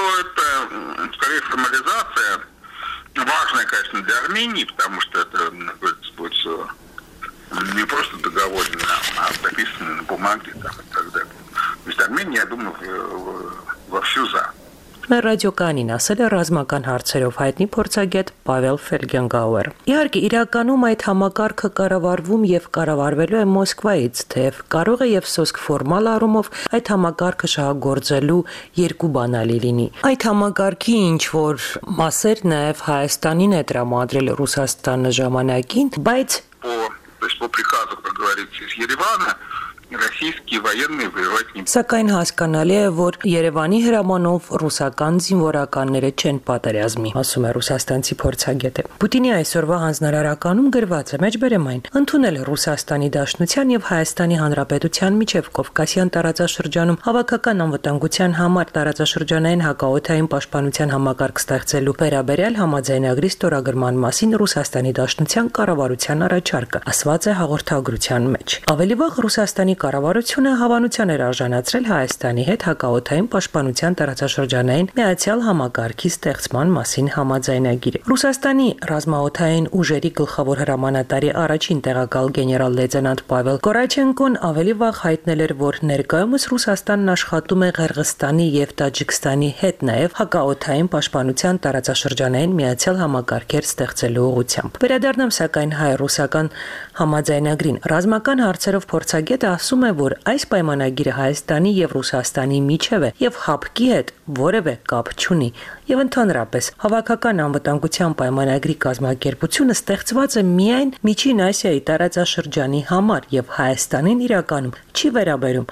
Важно, конечно, для Армении, потому что это будет не просто договор, а прописано на бумаге там, и так далее. То есть Армения, я думаю, вовсю за. Մեր ռադիոկանին ասել է ռազմական հարցերով հայտնի փորձագետ Պավել Ֆելգենգաուեր։ Իհարկե, իրականում այդ համակարգը կառավարվում եւ կառավարվելու է Մոսկվայից, թեև կարող է եւ սոսկ ֆորմալ առումով այդ համակարգը շահագործելու երկու բանալի լինի։ Այդ համակարգի ինչ որ մասեր նաեւ Հայաստանին է տրամադրել Ռուսաստանը ժամանակին, բայց по приказу, как говорится, из Еревана российские военные воевать не будут. Սակայն հասկանալի է, որ Երևանի հրամանով ռուսական զինվորականները չեն պատերազմի, ասում է ռուսաստանցի փորձագետը։ Պուտինի այսօրվա հանձնարարականում գրված է, մեջբերեմ այն, ընդունել է Ռուսաստանի Դաշնության եւ Հայաստանի Հանրապետության միջև Կովկասյան տարածաշրջանում հավաքական անվտանգության համար տարածաշրջանային հակաօդային պաշտպանության համակարգ ստեղծելու վերաբերյալ համաձայնագրի ստորագրման մասին Ռուսաստանի Դաշնության կառավարության առաջարկը, ասված է հաղորդագրության մեջ։ Ավելի վաղ Ռուսաստանի կառավարությունը հավանության էր արժանացրել Հայաստանի հետ հակաօդային պաշտպանության տարածաշրջանային միացյալ համակարգի ստեղծման մասին համաձայնագիրը։ Ռուսաստանի ռազմաօդային ուժերի գլխավոր հրամանատարի առաջին տեղակալ գեներալ-լեյտենանտ Պավել Կորաչենկոն ավելի վաղ հայտնել էր, որ ներկայումս Ռուսաստանն աշխատում է Ղրղստանի եւ Տաջիկստանի հետ նաեւ հակաօդային պաշտպանության տարածաշրջանային միացյալ համակարգեր ստեղծելու ուղղությամբ։ Վերադառնամ սակայն հայ-ռուսական համաձայնագրին։ Ռազմական հարցերով փորձագետը ասում է, որ այս պայմանագիրը Հայաստանի եւ Ռուսաստանի միջև է եւ ՀԱՊԿ-ի հետ որևէ կապ չունի եւ ընդհանրապես հավաքական անվտանգության պայմանագրի կազմակերպությունը ստեղծված է միայն Միջին Ասիայի տարածաշրջանի համար եւ Հայաստանին իրականում չի վերաբերում։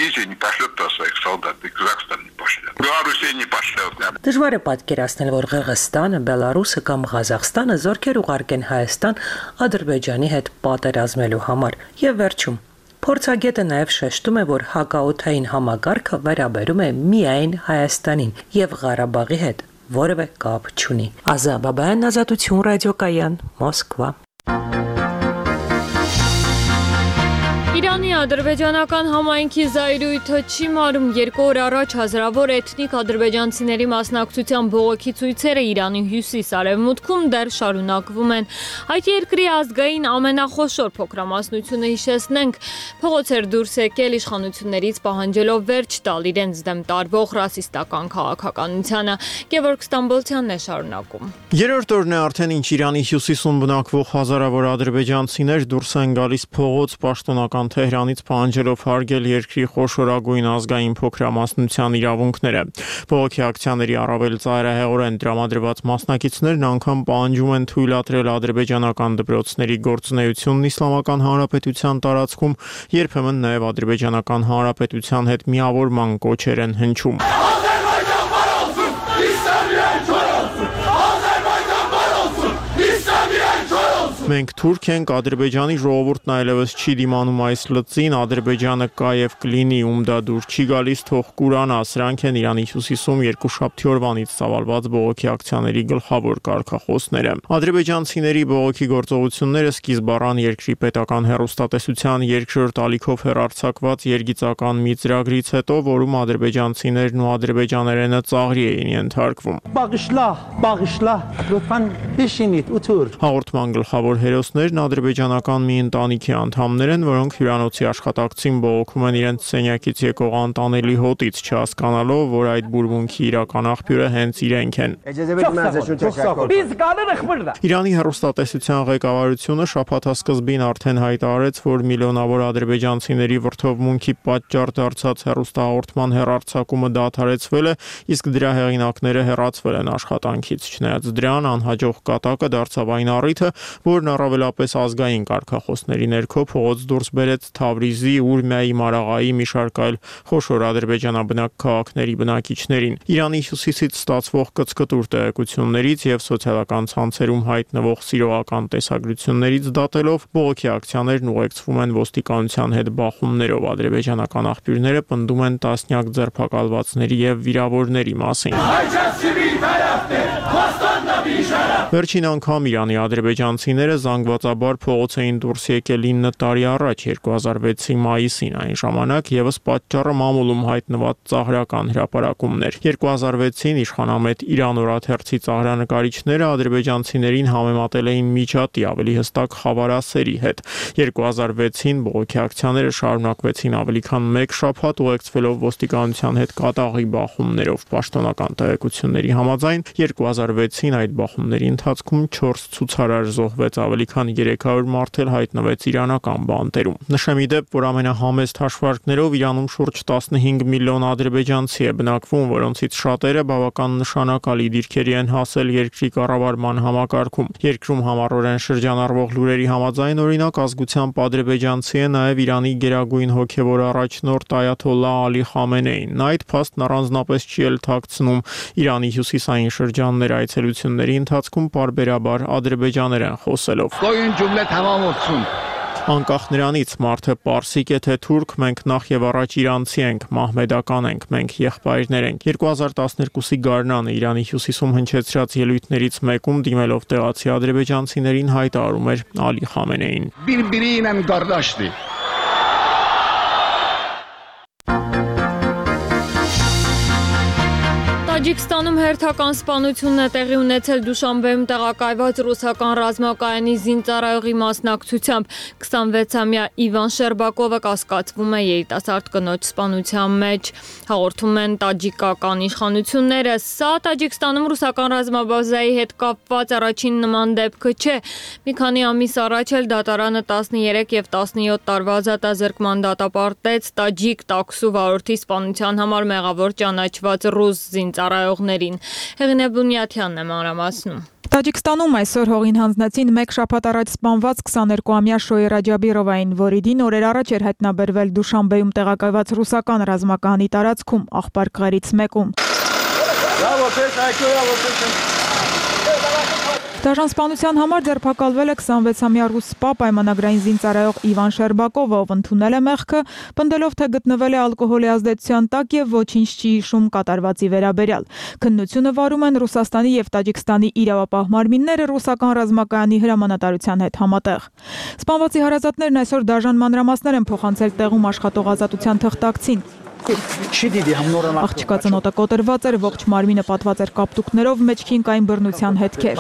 Դժվար է պատկերացնել, որ Ղրղստանը, Բելարուսը կամ Ղազախստանը զորքեր ուղարկեն Հայաստան Ադրբեջանի հետ պատերազմելու համար։ Եվ վերջում փորձագետը նաև շեշտում է, որ հակաօդային համակարգը վերաբերում է միայն Հայաստանին եւ Ղարաբաղի հետ որևէ կապ չունի։ Ազա Բաբայան, Ազատություն ռադիոկայան, Մոսկվա։ Իրանի ադրբեջանական համայնքի զայրույթը չի մարում։ Երկու օր առաջ հազարավոր էթնիկ ադրբեջանցիների մասնակցության բողոքի ցույցերը Իրանի հյուսիս-արևմուտքում դեռ շարունակվում են։ Այդ երկրի ազգային ամենախոշոր փոքրամասնությունը, հիշեցնենք, փողոցեր դուրս եկել իշխանություններից պահանջելով վերջ տալ իրենց դեմ տարվող ռասիստական քաղաքականությանը։ Գևորգ Ստամբոլցյանն է շարունակում։ Երրորդ օրն է արդեն, ինչ Իրանի հյուսիսում բնակվող հազարավոր ադրբեջանցիներ դուրս են գալիս փողոց պաշտոնական Թեհրանից պահանջելով հարգել երկրի խոշորագույն ազգային փոքրամասնության իրավունքները։ Բողոքի ակցիաների առավել ծայրահեղորեն տրամադրված մասնակիցներն անգամ պահանջում են թույլատրել ադրբեջանական դպրոցների գործունեությունն Իսլամական Հանրապետության տարածքում, երբեմն նաև ադրբեջանական հանրապետության հետ միավորման կոչեր են հնչում։ Մենք թուրք ենք, Ադրբեջանի ժողովուրդն այլևս չի դիմանում այս լծին, Ադրբեջանը կա եւ կլինի, ում դա դուր չի գալիս, թող կուրանա։ Սրանք են Իրանի հյուսիսում երկուշաբթի օրվանից ծավալված բողոքի ակցիաների գլխավոր կարգախոսները։ Ադրբեջանցիների բողոքի գործողությունները սկիզբ առան երկրի պետական հեռուստատեսության երկրորդ ալիքով հեռարձակված երգիծական մի ծրագրից հետո, որում ադրբեջանցիներն ու ադրբեջաներենը ծաղրի էին ենթարկվում։ Հաղորդման գլխավոր հերոսներն ադրբեջանական մի ընտանիքի անդամներ են, որոնք հյուրանոցի աշխատակցին բողոքում են իրենց սենյակից եկող անտանելի հոտից, չհասկանալով, որ այդ բուրմունքի իրական աղբյուրը հենց իրենք են։ Իրանի հեռուստատեսության ղեկավարությունը շաբաթասկզբին արդեն հայտարարեց, որ միլիոնավոր ադրբեջանցիների վրդովմունքի պատճառ դարձած հեռուստահաղորդման հեռարձակումը դադարեցվել է, իսկ դրա հեղինակները հեռացվել են աշխատանքից։ Չնայած դրան, անհաջող կատակը դարձավ այն առիթը, որն առավելապես ազգային կարգախոսների ներքո փողոց դուրս բերեց Թավրիզի, Ուրմիայի, Մարաղայի մի շարք այլ խոշոր ադրբեջանաբնակ քաղաքների բնակիչներին։ Իրանի հյուսիսից ստացվող կծկտուր տեղեկություններից եւ սոցիալական ցանցերում հայտնվող սիրողական տեսագրություններից դատելով բողոքի ակցիաներն ուղեկցվում են ոստիկանության հետ բախումներով։ Ադրբեջանական աղբյուրները պնդում են տասնյակ ձերբակալվածների եւ վիրավորների մասին։ Վերջին անգամ Իրանի ադրբեջանցիները զանգվածաբար փողոց էին դուրս եկել ինը տարի առաջ, երկու հազար վեցի մայիսին, այն ժամանակ եւս պատճառը մամուլում հայտնված ծաղրական հրապարակումներ։ երկու հազար վեցին իշխանամետ Իրան օրաթերթի ծաղրանկարիչները ադրբեջանցիներին համեմատել էին միջատի, ավելի հստակ խավարասերի հետ։ երկու հազար վեցին բողոքի ակցիաները շարունակվեցին ավելի քան մեկ շաբաթ, ուղեկցվելով ոստիկանության հետ կատաղի բախումներով։ Պաշտոնական տեղեկությունների համաձայն երկու հազար վեցին այդ բախումների ընթացքում չորս ցուցարար զոհվեց, ավելի քան երեք հարյուր մարդ էլ հայտնվեց իրանական բանտերում։ Նշեմ ի դեպ, որ ամենահամեստ հաշվարկներով Իրանում շուրջ տասնհինգ միլիոն ադրբեջանցի է բնակվում, որոնցից շատերը բավական նշանակալի դիրքերի են հասել երկրի կառավարման համակարգում։ Երկրում համառորեն շրջանառվող լուրերի համաձայն, օրինակ, ազգությամբ ադրբեջանցի է նաև Իրանի գերագույն հոգևոր առաջնորդ Այաթոլլահ Ալի Խամենեին։ Նա այդ փաստն առանձնապես չի էլ թաքցնում։ Իրանի հյուսիսային շրջաններ այցելությունների ընթացքում պարբերաբար ադրբեջաներ են խոսելով։ Անկախ նրանից մարդը պարսիկ է թե թուրք, մենք նախ եւ առաջ իրանցի ենք, մահմեդական ենք, մենք եղբայրներ ենք։ երկու հազար տասներկուսի գարնանը Իրանի հյուսիսում հնչեցրած ելույթներից մեկում դիմելով տեղացի ադրբեջանցիներին հայտարարում էր Ալի Խամենեին։ Bir-biriylə qardaşdır. Տաջիկստանում հերթական սպանությունն է տեղի ունեցել Դուշանբեում տեղակայված ռուսական ռազմակայանի զինծառայողի մասնակցությամբ։ քսանվեցամյա Իվան Շերբակովը կասկածվում է երիտասարդ կնոջ սպանության մեջ։ Հաղորդում են տաջիկական իշխանությունները։ Սա Տաջիկստանում ռուսական ռազմաբազայի հետ կապված առաջին նման դեպքը չէ։ Մի քանի ամիս առաջ էլ դատարանը տասներեք եւ տասնյոթ տարվա ազատազրկման դատապարտեց տաջիկ տաքսու վարորդի սպանության համար մեղավոր ճանաչված ռուս զինծառայողներին։ Հեղինե Բունյաթյանն է մանրամասնում։ Տաջիկստանում այսօր հողին հանձնեցին մեկ շաբաթ առաջ սպանված քսաներկուամյա Շոյե Ռաջաբիրովային, որի դին օրեր առաջ էր հայտնաբերվել Դուշանբեում տեղակայված ռուսական ռազմակայանի տարածքում աղբար քղերից մեկում։ Դաժան սպանության համար ձերբակալվել է քսանվեցամյա ռուս սպա պայմանագրային զինծառայող Իվան Շերբակովը, ով ընդունել է մեղքը, պնդելով, թե գտնվել է ալկոհոլի ազդեցության տակ եւ ոչինչ չի հիշում կատարվածի վերաբերյալ։ Քննությունը վարում են Ռուսաստանի եւ Տաջիկստանի իրավապահ մարմինները ռուսական ռազմակայանի հրամանատարության հետ համատեղ։ Սպանվածի հարազատներն այսօր դաժան մանրամասներ են փոխանցել տեղում աշխատող ազատության թղթակցին։ Աղջկա ծնոտը կոտրված էր, ողջ մարմինը պատված էր կապտուկներով, մեջքին կային բռնության հետքեր։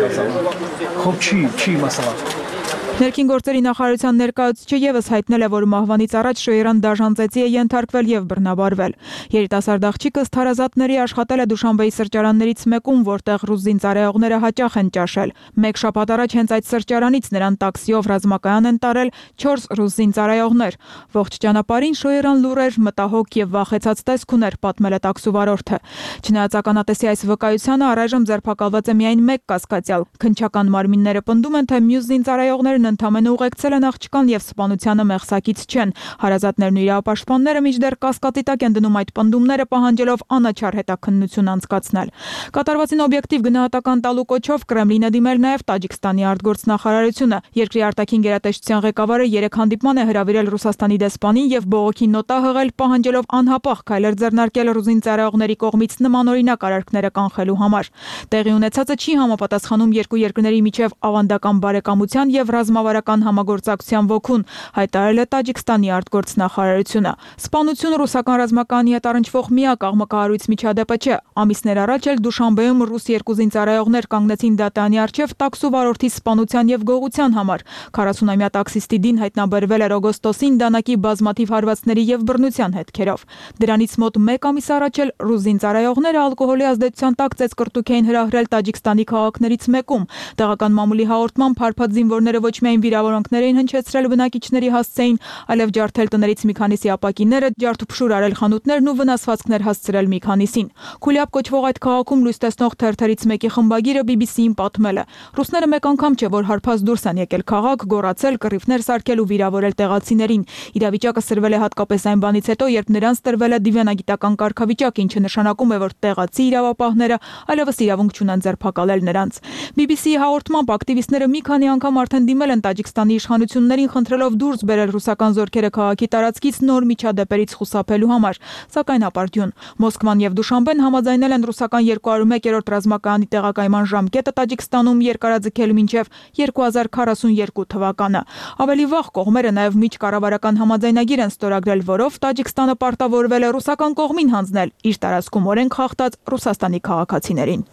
Ներքին գործերի նախարարության ներկայացուցիչը ևս հայտնել է, որ մահվանից առաջ Շոյերան դաժան ծեծի է ենթարկվել եւ բռնաբարվել։ Երիտասարդ աղջիկը ըստ հարազատների աշխատել է Դուշանբեի սրճարաններից մեկում, որտեղ ռուս զինծառայողները հաճախ են ճաշել։ Մեկ շաբաթ առաջ հենց այդ սրճարանից նրան տաքսիով ռազմակայան են տարել չորս ռուս զինծառայողներ։ Ողջ ճանապարհին Շոյերան լուր էր, մտահոգ եւ վախեցած տեսք ուներ, պատմել է տաքսու վարորդը։ Չնայած ականատեսի այս վկայությանը առայժմ ձերբակալված է միայն մեկ կասկածյալ։ Քննչական մարմինները պնդում են, թե մյուս զինծառայողներն ընդամենը ուղեկցել են աղջկան եւ սպանությանը մեղսակից չեն։ Հարազատներն ու իրավապաշտպանները մինչդեռ կասկածի տակ են դնում այդ պնդումները, պահանջելով անաչառ հետաքննություն անցկացնել։ Կատարվածին օբյեկտիվ գնահատական տալու կոչով Կրեմլինը դիմել նաեւ Տաջիկստանի արտգործնախարարությունը։ Երկրի արտաքին գերատեսչության ղեկավարը երեք հանդիպման է հրավիրել Ռուսաստանի դեսպանին եւ բողոքի նոտա հղել, պահանջելով անհապաղ քայլեր ձեռնարկել ռուս զինծառայողների կողմից նմանօրինակ արարքները կանխելու համար։ Տեղի ունեցածը չի համապատասխանում երկու երկրների միջև ավանդական բարեկամության եւ ռազմավարական համագործակցության ոգուն, հայտարարել է Տաջիկստանի արտգործնախարարությունը։ Սպանությունը ռուսական ռազմակայանի հետ առնչվող միակ աղմկահարույց միջադեպը չէ։ Ամիսներ առաջ էլ Դուշանբեում ռուս երկու զինծառայողներ կանգնեցին դատարանի առջև տաքսու վարորդի սպանության եւ գողության համար։ քառասունամյա տաքսիստի դին հայտնաբերվել էր օգոստոսին դանակի բազմաթիվ հարվածների եւ բռնության հետքերով։ Դրանից մոտ մեկ ամիս առաջ էլ ռուս զինծառայողները ալկոհոլի ազդեցության տակ ծեծկռտուք էին հրահրել Տաջիկստանի քաղաքներից մեկում։ Տեղական մամուլի հաղորդմամբ հարբած զինվորները ոչ միայն վիրավորանքներ էին հնչեցրել բնակիչների հասցեին, այլև ջարդել տներից մի քանիսի ապակիները, ջարդուփշուր արել խանութներն ու վնասվածքներ հասցրել մի քանիսին։ Քուլյապ կոչվող այդ քաղաքում լույս տեսնող թերթերից մեկի խմբագիրը բի բի սի-ին պատմել է. ռուսները մեկ անգամ չէ, որ հարբած դուրս են եկել քաղաք, գոռացել, կռիվներ սարքել ու վիրավորել տեղացիներին։ Իրավիճակը սրվել է հատկապես այն բանից հետո, երբ նրանց տրվել է դիվանագիտական կարգավիճակ, ինչը նշանակում է, որ տեղացի իրավապահները այլևս իրավունք չունեն ձերբակալել նրանց։ բի բի սի-ի հաղորդմամբ ակտիվիստները մի քանի անգամ արդեն դիմել են Տաջիկստանի իշխանություններին, խնդրելով դուրս բերել ռուսական զորքերը քաղաքի տարածքից նոր միջադեպերից խուսափելու համար, սակայն ապարդյուն։ Մոսկվան եւ Դուշանբեն համաձայնել են ռուսական երկու հարյուր մեկերորդ ռազմակայանի տեղակայման ժամկետը Տաջիկստանում երկարաձգել մինչև երկու հազար քառասունյոթ թվականը։ Ավելի վաղ կողմերը նաեւ միջկառավարական համաձայնագիր են ստորագրել, որով Տաջիկստանը պարտավորվել է ռուսական կողմին հանձնել իր տարածքում օրենք խախտած Ռուսաստանի քաղաքացիներին։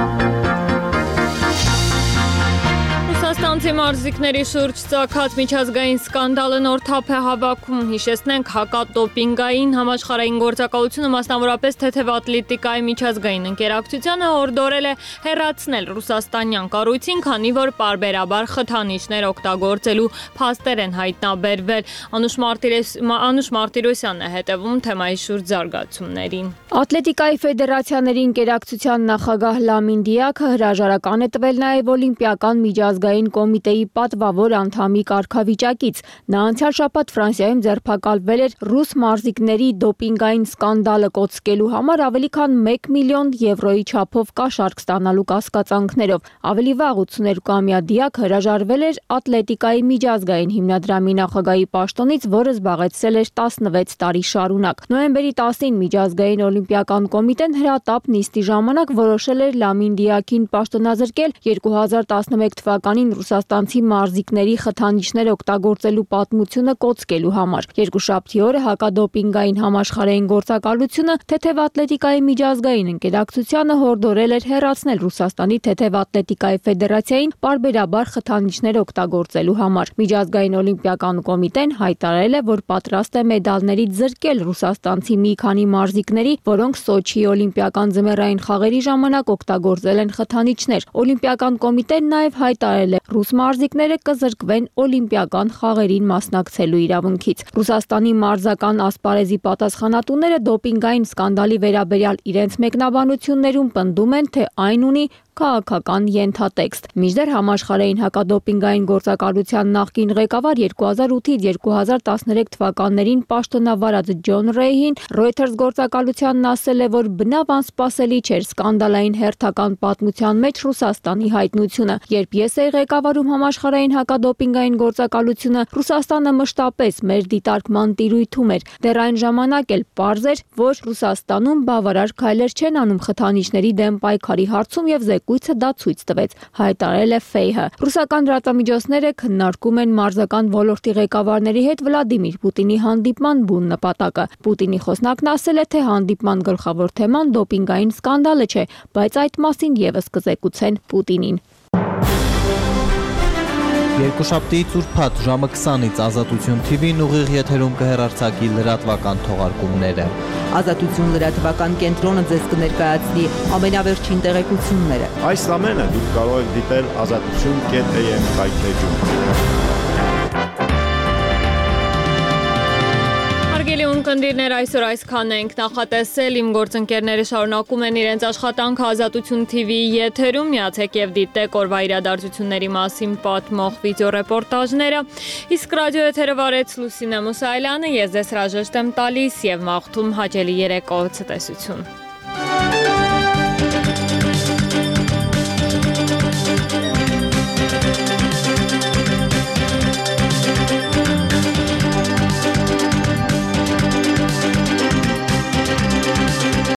Ռուսաստանցի մարզիկների շուրջ ծագած միջազգային սկանդալը նոր թափ է հավաքում։ Հիշեցնենք, հակատոպինգային համաշխարհային գործակալությունը մասնավորապես թեթև ատլետիկայի միջազգային ընկերակցությանը հորդորել է հեռացնել ռուսաստանյան կառույցին, քանի որ պարբերաբար խթանիչներ օգտագործելու փաստեր են հայտնաբերվել։ Անուշ Անուշ Մարտիրոսյանն է հետևում թեմայի շուրջ զարգացումներին։ Ատլետիկայի ֆեդերացիաների ընկերակցության նախագահ Լամին Դիակը հրաժարական է տվել նաև օլիմպիական միջազգային կոմիտեի պատվավոր անդամի կարգավիճակից։ Նա անցյալ շաբաթ Ֆրանսիայում ձերբակալվել էր ռուս մարզիկների դոպինգային սկանդալը կոծկելու համար ավելի քան մեկ միլիոն եվրոյի չափով կաշառք ստանալու կասկածանքներով։ Ավելի վաղ ութսուներկուամյա Դիակ հրաժարվել էր ատլետիկայի միջազգային հիմնադրամի նախագահի պաշտոնից, որը զբաղեցրել էր տասնվեց տարի շարունակ։ Նոյեմբերի տասին միջազգային օլիմպիական կոմիտեն հրատապ նիստի ժամանակ որոշել էր Լամին Դիակին պաշտոնազրկել երկու հազար տասնմեկ թվականին ռուսաստանցի մարզիկների խթանիչներ օգտագործելու պատմությունը կոծկելու համար։ Երկուշաբթի օրը հակադոպինգային համաշխարհային գործակալությունը թեթև ատլետիկայի միջազգային ընկերակցությանը հորդորել էր հեռացնել Ռուսաստանի թեթև ատլետիկայի ֆեդերացիային պարբերաբար խթանիչներ օգտագործելու համար։ Միջազգային օլիմպիական կոմիտեն հայտարարել է, որ պատրաստ է մեդալներից զրկել ռուսաստանցի մի քանի մարզիկների, որոնք Սոչիի օլիմպիական ձմեռային խաղերի ժամանակ օգտագործել են խթանիչներ։ Օլիմպիական կոմիտեն նաև հայտարարել է, ռուս մարզիկները կզրկվեն օլիմպիական խաղերին մասնակցելու իրավունքից։ Ռուսաստանի մարզական ասպարեզի պատասխանատուները դոպինգային սկանդալի վերաբերյալ իրենց մեկնաբանություններում պնդում են, թե այն ունի քաղաքական ենթատեքստ։ Մինչդեռ համաշխարհային հակադոպինգային գործակալության նախկին ղեկավար երկու հազար ութից երկու հազար տասներեք թվականներին պաշտոնավարած Ջոն Ռեյհին Reuters գործակալությանն ասել է, որ բնավ անսպասելի չէր սկանդալային հերթական պատմության մեջ Ռուսաստանի հայտնությունը։ Երբ ես էի ղեկավարում համաշխարհային հակադոպինգային գործակալությունը, Ռուսաստանը մշտապես մեր դիտարկման տիրույթում էր։ Դեռ այն ժամանակ էլ պարզ էր, որ Ռուսաստանում բավարար քայլեր չեն անում խթանիչների դեմ պայքարի հարցում եւ զեկույցը դա ցույց տվեց, հայտարարել է Ֆեյհը։ Ռուսական լրատվամիջոցները քննարկում են մարզական ոլորտի ղեկավարների հետ Վլադիմիր Պուտինի հանդիպման բուն նպատակը։ Պուտինի խոսնակն ասել է, թե հանդիպման գլխավոր թեման դոպինգային սկանդալը չէ, բայց այդ մասին եւս կզեկուցեն Պուտինին։ Երկուշաբթիից ուրբաթ ժամը քսանից Ազատություն Թի Վին ուղիղ եթերում կհեռարձակի լրատվական թողարկումները։ Ազատություն լրատվական կենտրոնը ձեզ կներկայացնի ամենավերջին տեղեկությունները։ Այս ամենը դուք կարող եք դիտել ազատություն կետ է եմ կայքեջում։ Հարգելի ունկնդիրներ, այսօր այսքանն ենք նախատեսել, իմ գործընկերները շարունակում են իրենց աշխատանքը Ազատություն Թի Վիի եթերում, միացեք եւ դիտեք օրվա իրադարձությունների մասին պատմող վիդեոռեպորտաժները, իսկ ռադիո եթերը վարեց Լուսինե Մուսայելյանը, ես ձեզ հրաժեշտ եմ տալիս եւ մաղթում հաճելի երեկո ցտեսություն։